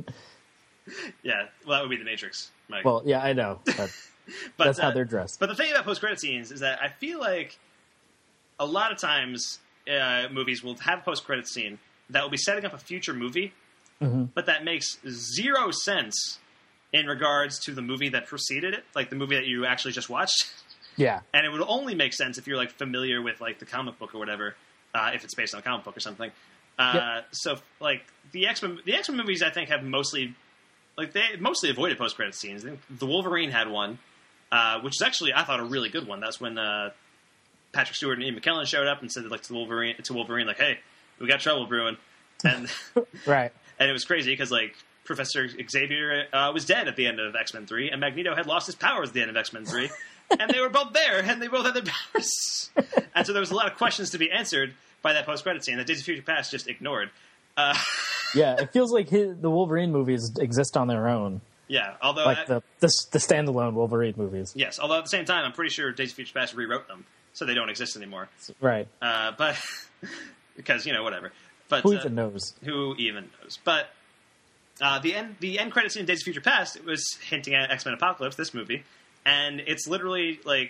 Yeah, well, that would be the Matrix, Mike. Well, yeah, I know. But but, that's how uh, they're dressed. But the thing about post-credit scenes is that I feel like a lot of times uh, movies will have a post-credit scene that will be setting up a future movie, Mm-hmm. but that makes zero sense in regards to the movie that preceded it, like the movie that you actually just watched. Yeah. And it would only make sense if you're like familiar with like the comic book or whatever, uh, if it's based on a comic book or something. Uh, Yep. So like the X-Men, the X-Men movies, I think have mostly like they mostly avoided post-credit scenes. I think the Wolverine had one, uh, which is actually I thought a really good one. That's when uh, Patrick Stewart and Ian McKellen showed up and said like to Wolverine, to Wolverine, like, "Hey, we got trouble brewing," and Right. and it was crazy because like Professor Xavier uh, was dead at the end of X-Men three, and Magneto had lost his powers at the end of X-Men three, and they were both there, and they both had their powers, and so there was a lot of questions to be answered by that post-credit scene that Days of Future Past just ignored. Uh, Yeah, it feels like his, the Wolverine movies exist on their own. yeah, although Like I- the, the the standalone Wolverine movies. yes, although at the same time, I'm pretty sure Days of Future Past rewrote them, so they don't exist anymore. Right. Uh, but because you know whatever. But Who uh, even knows? Who even knows? But uh, the end the end credit scene in Days of Future Past, it was hinting at X-Men Apocalypse, this movie, and it's literally like,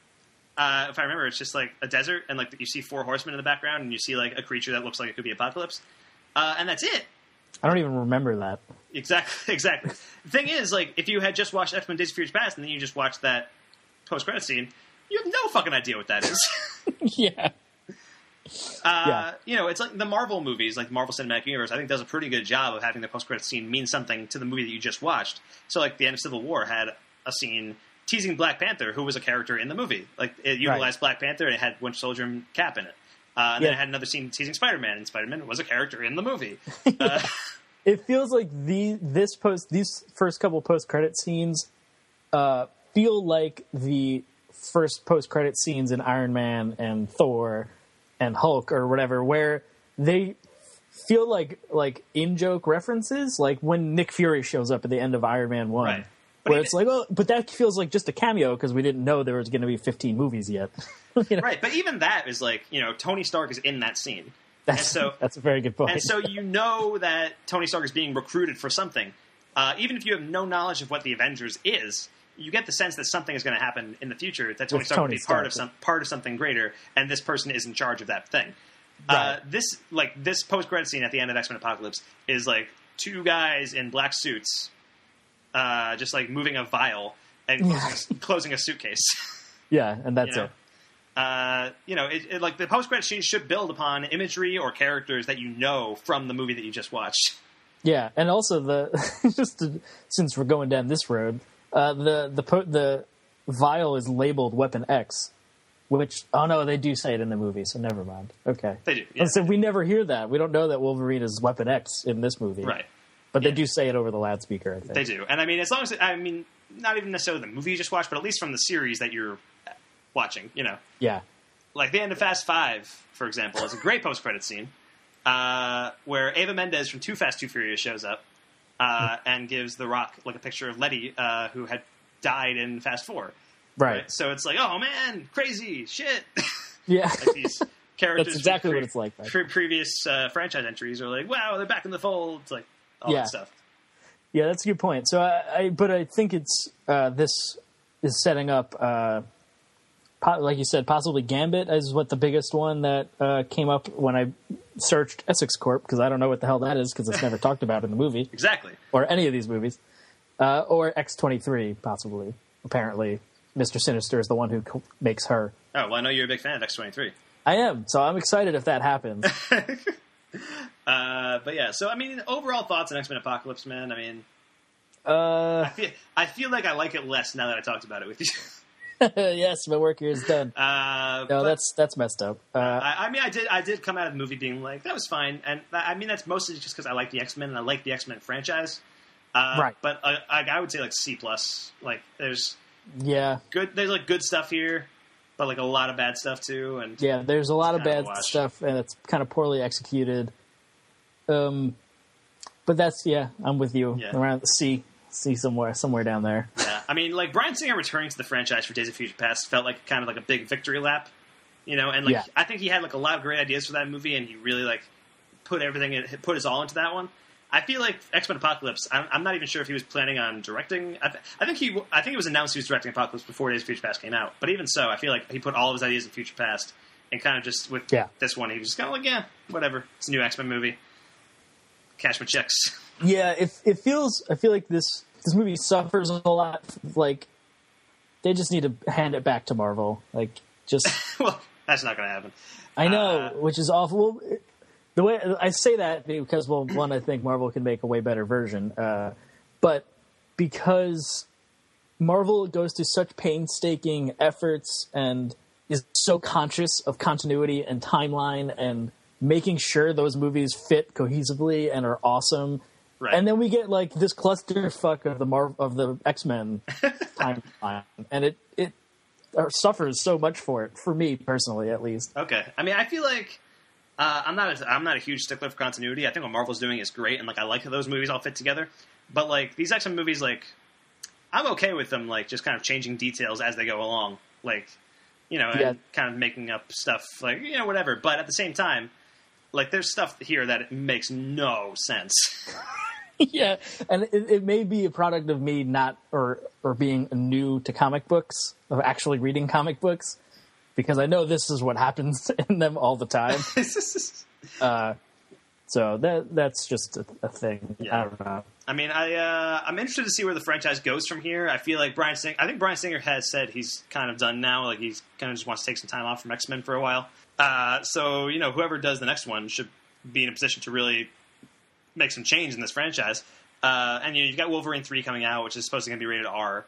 uh, if I remember, it's just like a desert, and like you see four horsemen in the background, and you see like a creature that looks like it could be Apocalypse, uh, and that's it. I don't even remember that. Exactly. Exactly. The thing is, like, if you had just watched X-Men Days of Future Past, and then you just watched that post credit scene, you have no fucking idea what that is. Yeah. Uh, Yeah. You know, it's like the Marvel movies, like the Marvel Cinematic Universe, I think does a pretty good job of having the post-credit scene mean something to the movie that you just watched. So, like, the end of Civil War had a scene teasing Black Panther, who was a character in the movie. Like, it utilized Black Panther, and it had Winter Soldier and Cap in it. Uh, and Yeah. then it had another scene teasing Spider-Man, and Spider-Man was a character in the movie. Uh, It feels like the this post these first couple post credit scenes uh, feel like the first post credit scenes in Iron Man and Thor and Hulk or whatever, where they feel like like in joke references, like when Nick Fury shows up at the end of Iron Man one, Right. But where even- it's like, oh, but that feels like just a cameo because we didn't know there was going to be fifteen movies yet. You know? right, but even that is like, you know, Tony Stark is in that scene. That's and so, that's a very good point. and so you know that Tony Stark is being recruited for something. Uh, even if you have no knowledge of what the Avengers is, you get the sense that something is going to happen in the future, that Tony With Stark will Tony be part Stark. of some part of something greater, and this person is in charge of that thing. Right. Uh, this like this post credit scene at the end of X-Men Apocalypse is like two guys in black suits, uh, just like moving a vial and closing, a, closing a suitcase. yeah, and that's you know? it. Uh, you know, it, it, like the post-credit scene should build upon imagery or characters that you know from the movie that you just watched. Yeah, and also the just to, since we're going down this road, uh, the the po- the vial is labeled Weapon X, which oh no, they do say it in the movie, so never mind. Okay, They do, yeah. And so we never hear that. We don't know that Wolverine is Weapon X in this movie, Right. But Yeah. they do say it over the loudspeaker. I think They do. And I mean, as long as, it, I mean, not even necessarily the movie you just watched, but at least from the series that you're watching, you know. Yeah, Like the end of Fast Five, for example, is a great post-credit scene uh, where Eva Mendes from Too Fast, Too Furious shows up uh, and gives The Rock like a picture of Letty, uh, who had died in Fast Four. right. So it's like, oh man, crazy shit. Yeah, Like these characters. That's exactly from what it's like, man. Pre- previous uh, franchise entries are like, wow, they're back in the fold. It's like all Yeah. that stuff. yeah, that's a good point. So I, I but I think it's uh, this is setting up. Uh, po- like you said, possibly Gambit is what the biggest one that uh, came up when I searched Essex Corp because I don't know what the hell that is because it's never talked about in the movie. Exactly. Or any of these movies. Uh, or X twenty-three, possibly. Apparently, Mister Sinister is the one who co- makes her. Oh, well, I know you're a big fan of X twenty-three. I am, so I'm excited if that happens. uh, but yeah, so, I mean, overall thoughts on X-Men Apocalypse, man? I mean, uh, I feel, I feel like I like it less now that I talked about it with you. Yes, my work here is done. Uh, no, but, that's that's messed up. Uh, I, I mean, I did I did come out of the movie being like, that was fine. And I mean, that's mostly just because I like the X-Men and I like the X-Men franchise. Uh, right. But uh, I, I would say like C plus. Like, there's yeah, good. There's like good stuff here, but like a lot of bad stuff too. And yeah, there's a lot of bad watch. stuff, and it's kind of poorly executed. Um, but that's yeah, I'm with you. Yeah. Around C, C somewhere, somewhere down there. Yeah, I mean, like Bryan Singer returning to the franchise for Days of Future Past felt like kind of like a big victory lap, you know. And like Yeah. I think he had like a lot of great ideas for that movie, and he really like put everything, in, put his all into that one. I feel like X-Men Apocalypse. I'm, I'm not even sure if he was planning on directing. I, th- I think he. I think it was announced he was directing Apocalypse before Days of Future Past came out. But even so, I feel like he put all of his ideas in Future Past, and kind of just with Yeah. this one, he was just kind of like, yeah, whatever. It's a new X-Men movie. Cash my checks. Yeah, it it feels. I feel like this this movie suffers a lot. Like they just need to hand it back to Marvel. Like just. Well, that's not going to happen. I know, Uh, which is awful. Well, it- The way I say that because, well, one, I think Marvel can make a way better version, uh, but because Marvel goes to such painstaking efforts and is so conscious of continuity and timeline and making sure those movies fit cohesively and are awesome, Right. and then we get like this clusterfuck of the Mar- of the X-Men timeline, and it it suffers so much for it. For me personally, at least. Okay. I mean, I feel like uh, I'm not a, I'm not a huge stickler for continuity. I think what Marvel's doing is great, and like I like how those movies all fit together. But like these X-Men movies, like I'm okay with them, like just kind of changing details as they go along, like you know, Yeah. and kind of making up stuff, like you know, whatever. But at the same time, like there's stuff here that makes no sense. Yeah, and it, it may be a product of me not or or being new to comic books, of actually reading comic books, because I know this is what happens in them all the time. uh, so that that's just a, a thing. Yeah. I don't know. I mean, I uh, I'm interested to see where the franchise goes from here. I feel like Bryan Singer. I think Bryan Singer has said he's kind of done now. Like he's kind of just wants to take some time off from X-Men for a while. Uh, so you know, whoever does the next one should be in a position to really make some change in this franchise. Uh, and you know, you've got Wolverine three coming out, which is supposed to be rated R.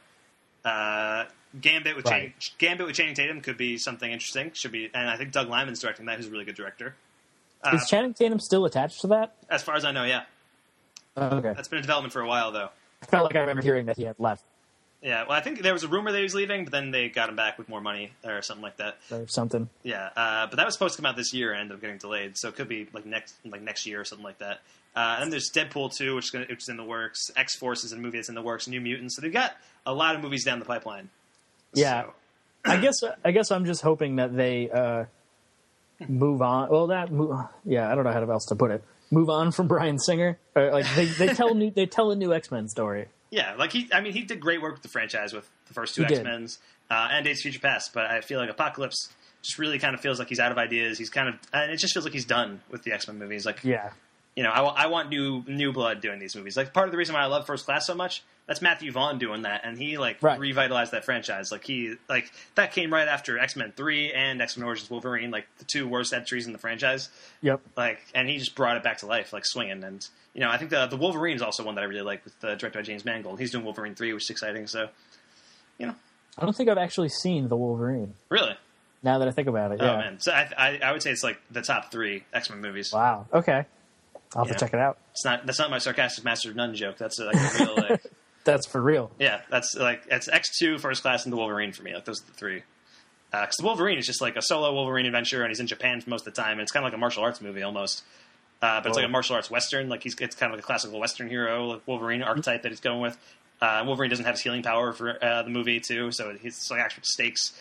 Uh, Gambit with Right. Channing, Gambit with Channing Tatum could be something interesting. Should be, and I think Doug Liman's directing that. Who's a really good director. Uh, Is Channing Tatum still attached to that? as far as I know, yeah, Oh, okay. that's been in development for a while though. I felt like I remember hearing that he had left Yeah, well, I think there was a rumor that he was leaving, but then they got him back with more money or something like that. or something. Yeah, uh, but that was supposed to come out this year and ended up getting delayed, so it could be like next, like next year or something like that. Uh, and then there's Deadpool two, which is, gonna, which is in the works. X Force is a movie that's in the works. New Mutants. So they've got a lot of movies down the pipeline. Yeah. So, I guess I guess I'm just hoping that they uh, move on. Well, that move, yeah, I don't know how else to put it. Move on from Bryan Singer. Or, like they, they tell new they tell a new X-Men story. yeah, like he, I mean, he did great work with the franchise with the first two He did. X-Men's uh, and Days of Future Past. But I feel like Apocalypse just really kind of feels like he's out of ideas. He's kind of, and it just feels like he's done with the X-Men movies. Like, Yeah. you know, I, wa- I want new new blood doing these movies. Like part of the reason why I love First Class so much, that's Matthew Vaughn doing that, and he like Right. revitalized that franchise. Like he like that came right after X-Men three and X-Men Origins Wolverine, like the two worst entries in the franchise. Yep. Like, and he just brought it back to life, like swinging. And you know, I think the the Wolverine is also one that I really like, with the directed by James Mangold. He's doing Wolverine three, which is exciting. So, you know, I don't think I've actually seen the Wolverine. really, Now that I think about it, oh yeah. man. So I, I I would say it's like the top three X-Men movies. Wow. Okay. I'll have Yeah. to check it out. It's not that's not my sarcastic Master of None joke. That's like a real like. That's for real. Yeah, that's like it's X two, First Class, and the Wolverine for me. Like those are the three. Because the Wolverine is just like a solo Wolverine adventure, and he's in Japan for most of the time, and it's kind of like a martial arts movie almost. Uh, but it's like a martial arts western. Like he's it's kind of like a classical western hero, like Wolverine archetype that he's going with. Uh, Wolverine doesn't have his healing power for uh, the movie too, so it's like actual stakes.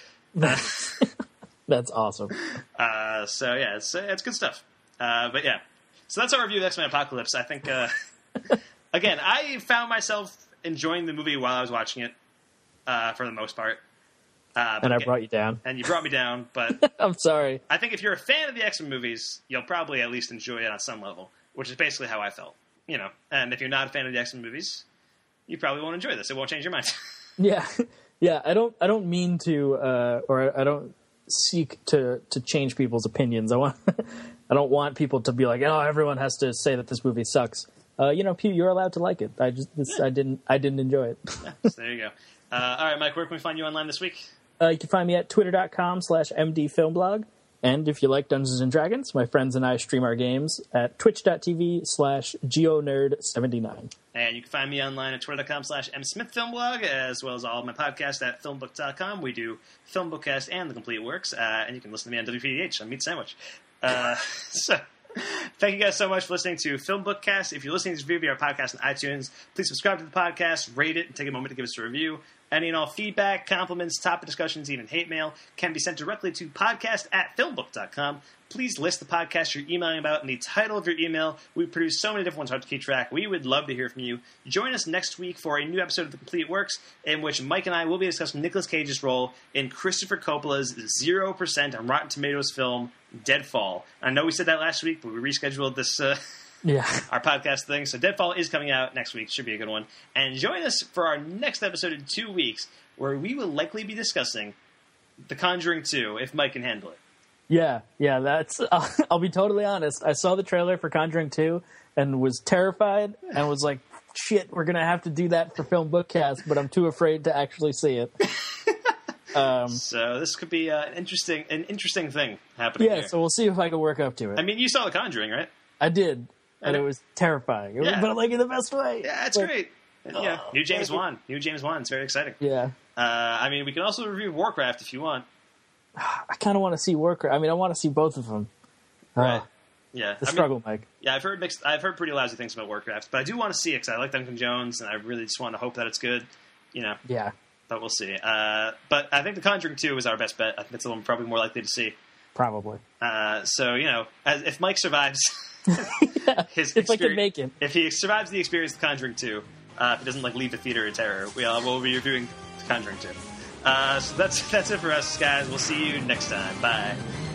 That's awesome. Uh, so yeah, it's it's good stuff. Uh, but yeah, so that's our review of X-Men Apocalypse. I think uh, again, I found myself enjoying the movie while I was watching it, uh, for the most part. Uh, and I again, brought you down. And you brought me down, but I'm sorry. I think if you're a fan of the X-Men movies, you'll probably at least enjoy it on some level, which is basically how I felt. You know, and if you're not a fan of the X-Men movies, you probably won't enjoy this. It won't change your mind. Yeah, yeah. I don't. I don't mean to, uh, or I don't seek to to change people's opinions. I want. I don't want people to be like, oh, everyone has to say that this movie sucks. Uh, you know, Pew, you're allowed to like it. I just, this, yeah. I didn't. I didn't enjoy it. Yeah, so there you go. Uh, all right, Mike. Where can we find you online this week? Uh, you can find me at twitter dot com slash M D filmblog. And if you like Dungeons and Dragons, my friends and I stream our games at twitch dot t v slash geonerd seventy-nine. And you can find me online at twitter dot com slash msmithfilmblog, as well as all of my podcasts at filmbook dot com. We do Filmbookcast and The Complete Works, uh, and you can listen to me on W P D H on Meat Sandwich. Uh, so, thank you guys so much for listening to Filmbookcast. If you're listening to this video via our podcast on iTunes, please subscribe to the podcast, rate it, and take a moment to give us a review. Any and all feedback, compliments, topic discussions, even hate mail can be sent directly to podcast at filmbook dot com. Please list the podcast you're emailing about in the title of your email. We produce so many different ones hard to keep track. We would love to hear from you. Join us next week for a new episode of The Complete Works, in which Mike and I will be discussing Nicolas Cage's role in Christopher Coppola's zero percent on Rotten Tomatoes film, Deadfall. I know we said that last week, but we rescheduled this... Uh, Yeah, our podcast thing. So Deadfall is coming out next week. Should be a good one. And join us for our next episode in two weeks, where we will likely be discussing The Conjuring two, if Mike can handle it. Yeah, yeah. That's. I'll, I'll be totally honest. I saw the trailer for Conjuring two and was terrified and was like, "Shit, we're gonna have to do that for Film Bookcast," but I'm too afraid to actually see it. Um, so this could be uh, an interesting, an interesting thing happening. Yeah, here. so we'll see if I can work up to it. I mean, you saw The Conjuring, right? I did. And it was terrifying. It Yeah. was, but like in the best way. Yeah, it's like, great. And, you know, new James Wan. New James Wan. It's very exciting. Yeah. Uh, I mean, we can also review Warcraft if you want. I kind of want to see Warcraft. I mean, I want to see both of them. Right. Uh, Yeah. the I struggle, mean, Mike. Yeah, I've heard mixed. I've heard pretty lousy things about Warcraft, but I do want to see it because I like Duncan Jones, and I really just want to hope that it's good. You know. Yeah. But we'll see. Uh, but I think The Conjuring two is our best bet. I think it's the one we're probably more likely to see. Probably. Uh, so, you know, as, if Mike survives yeah, his if I can make it. If he survives the experience of The Conjuring two, uh, if he doesn't like leave the theater in terror, we'll, we'll be reviewing The Conjuring two. Uh, so that's, that's it for us, guys. We'll see you next time. Bye.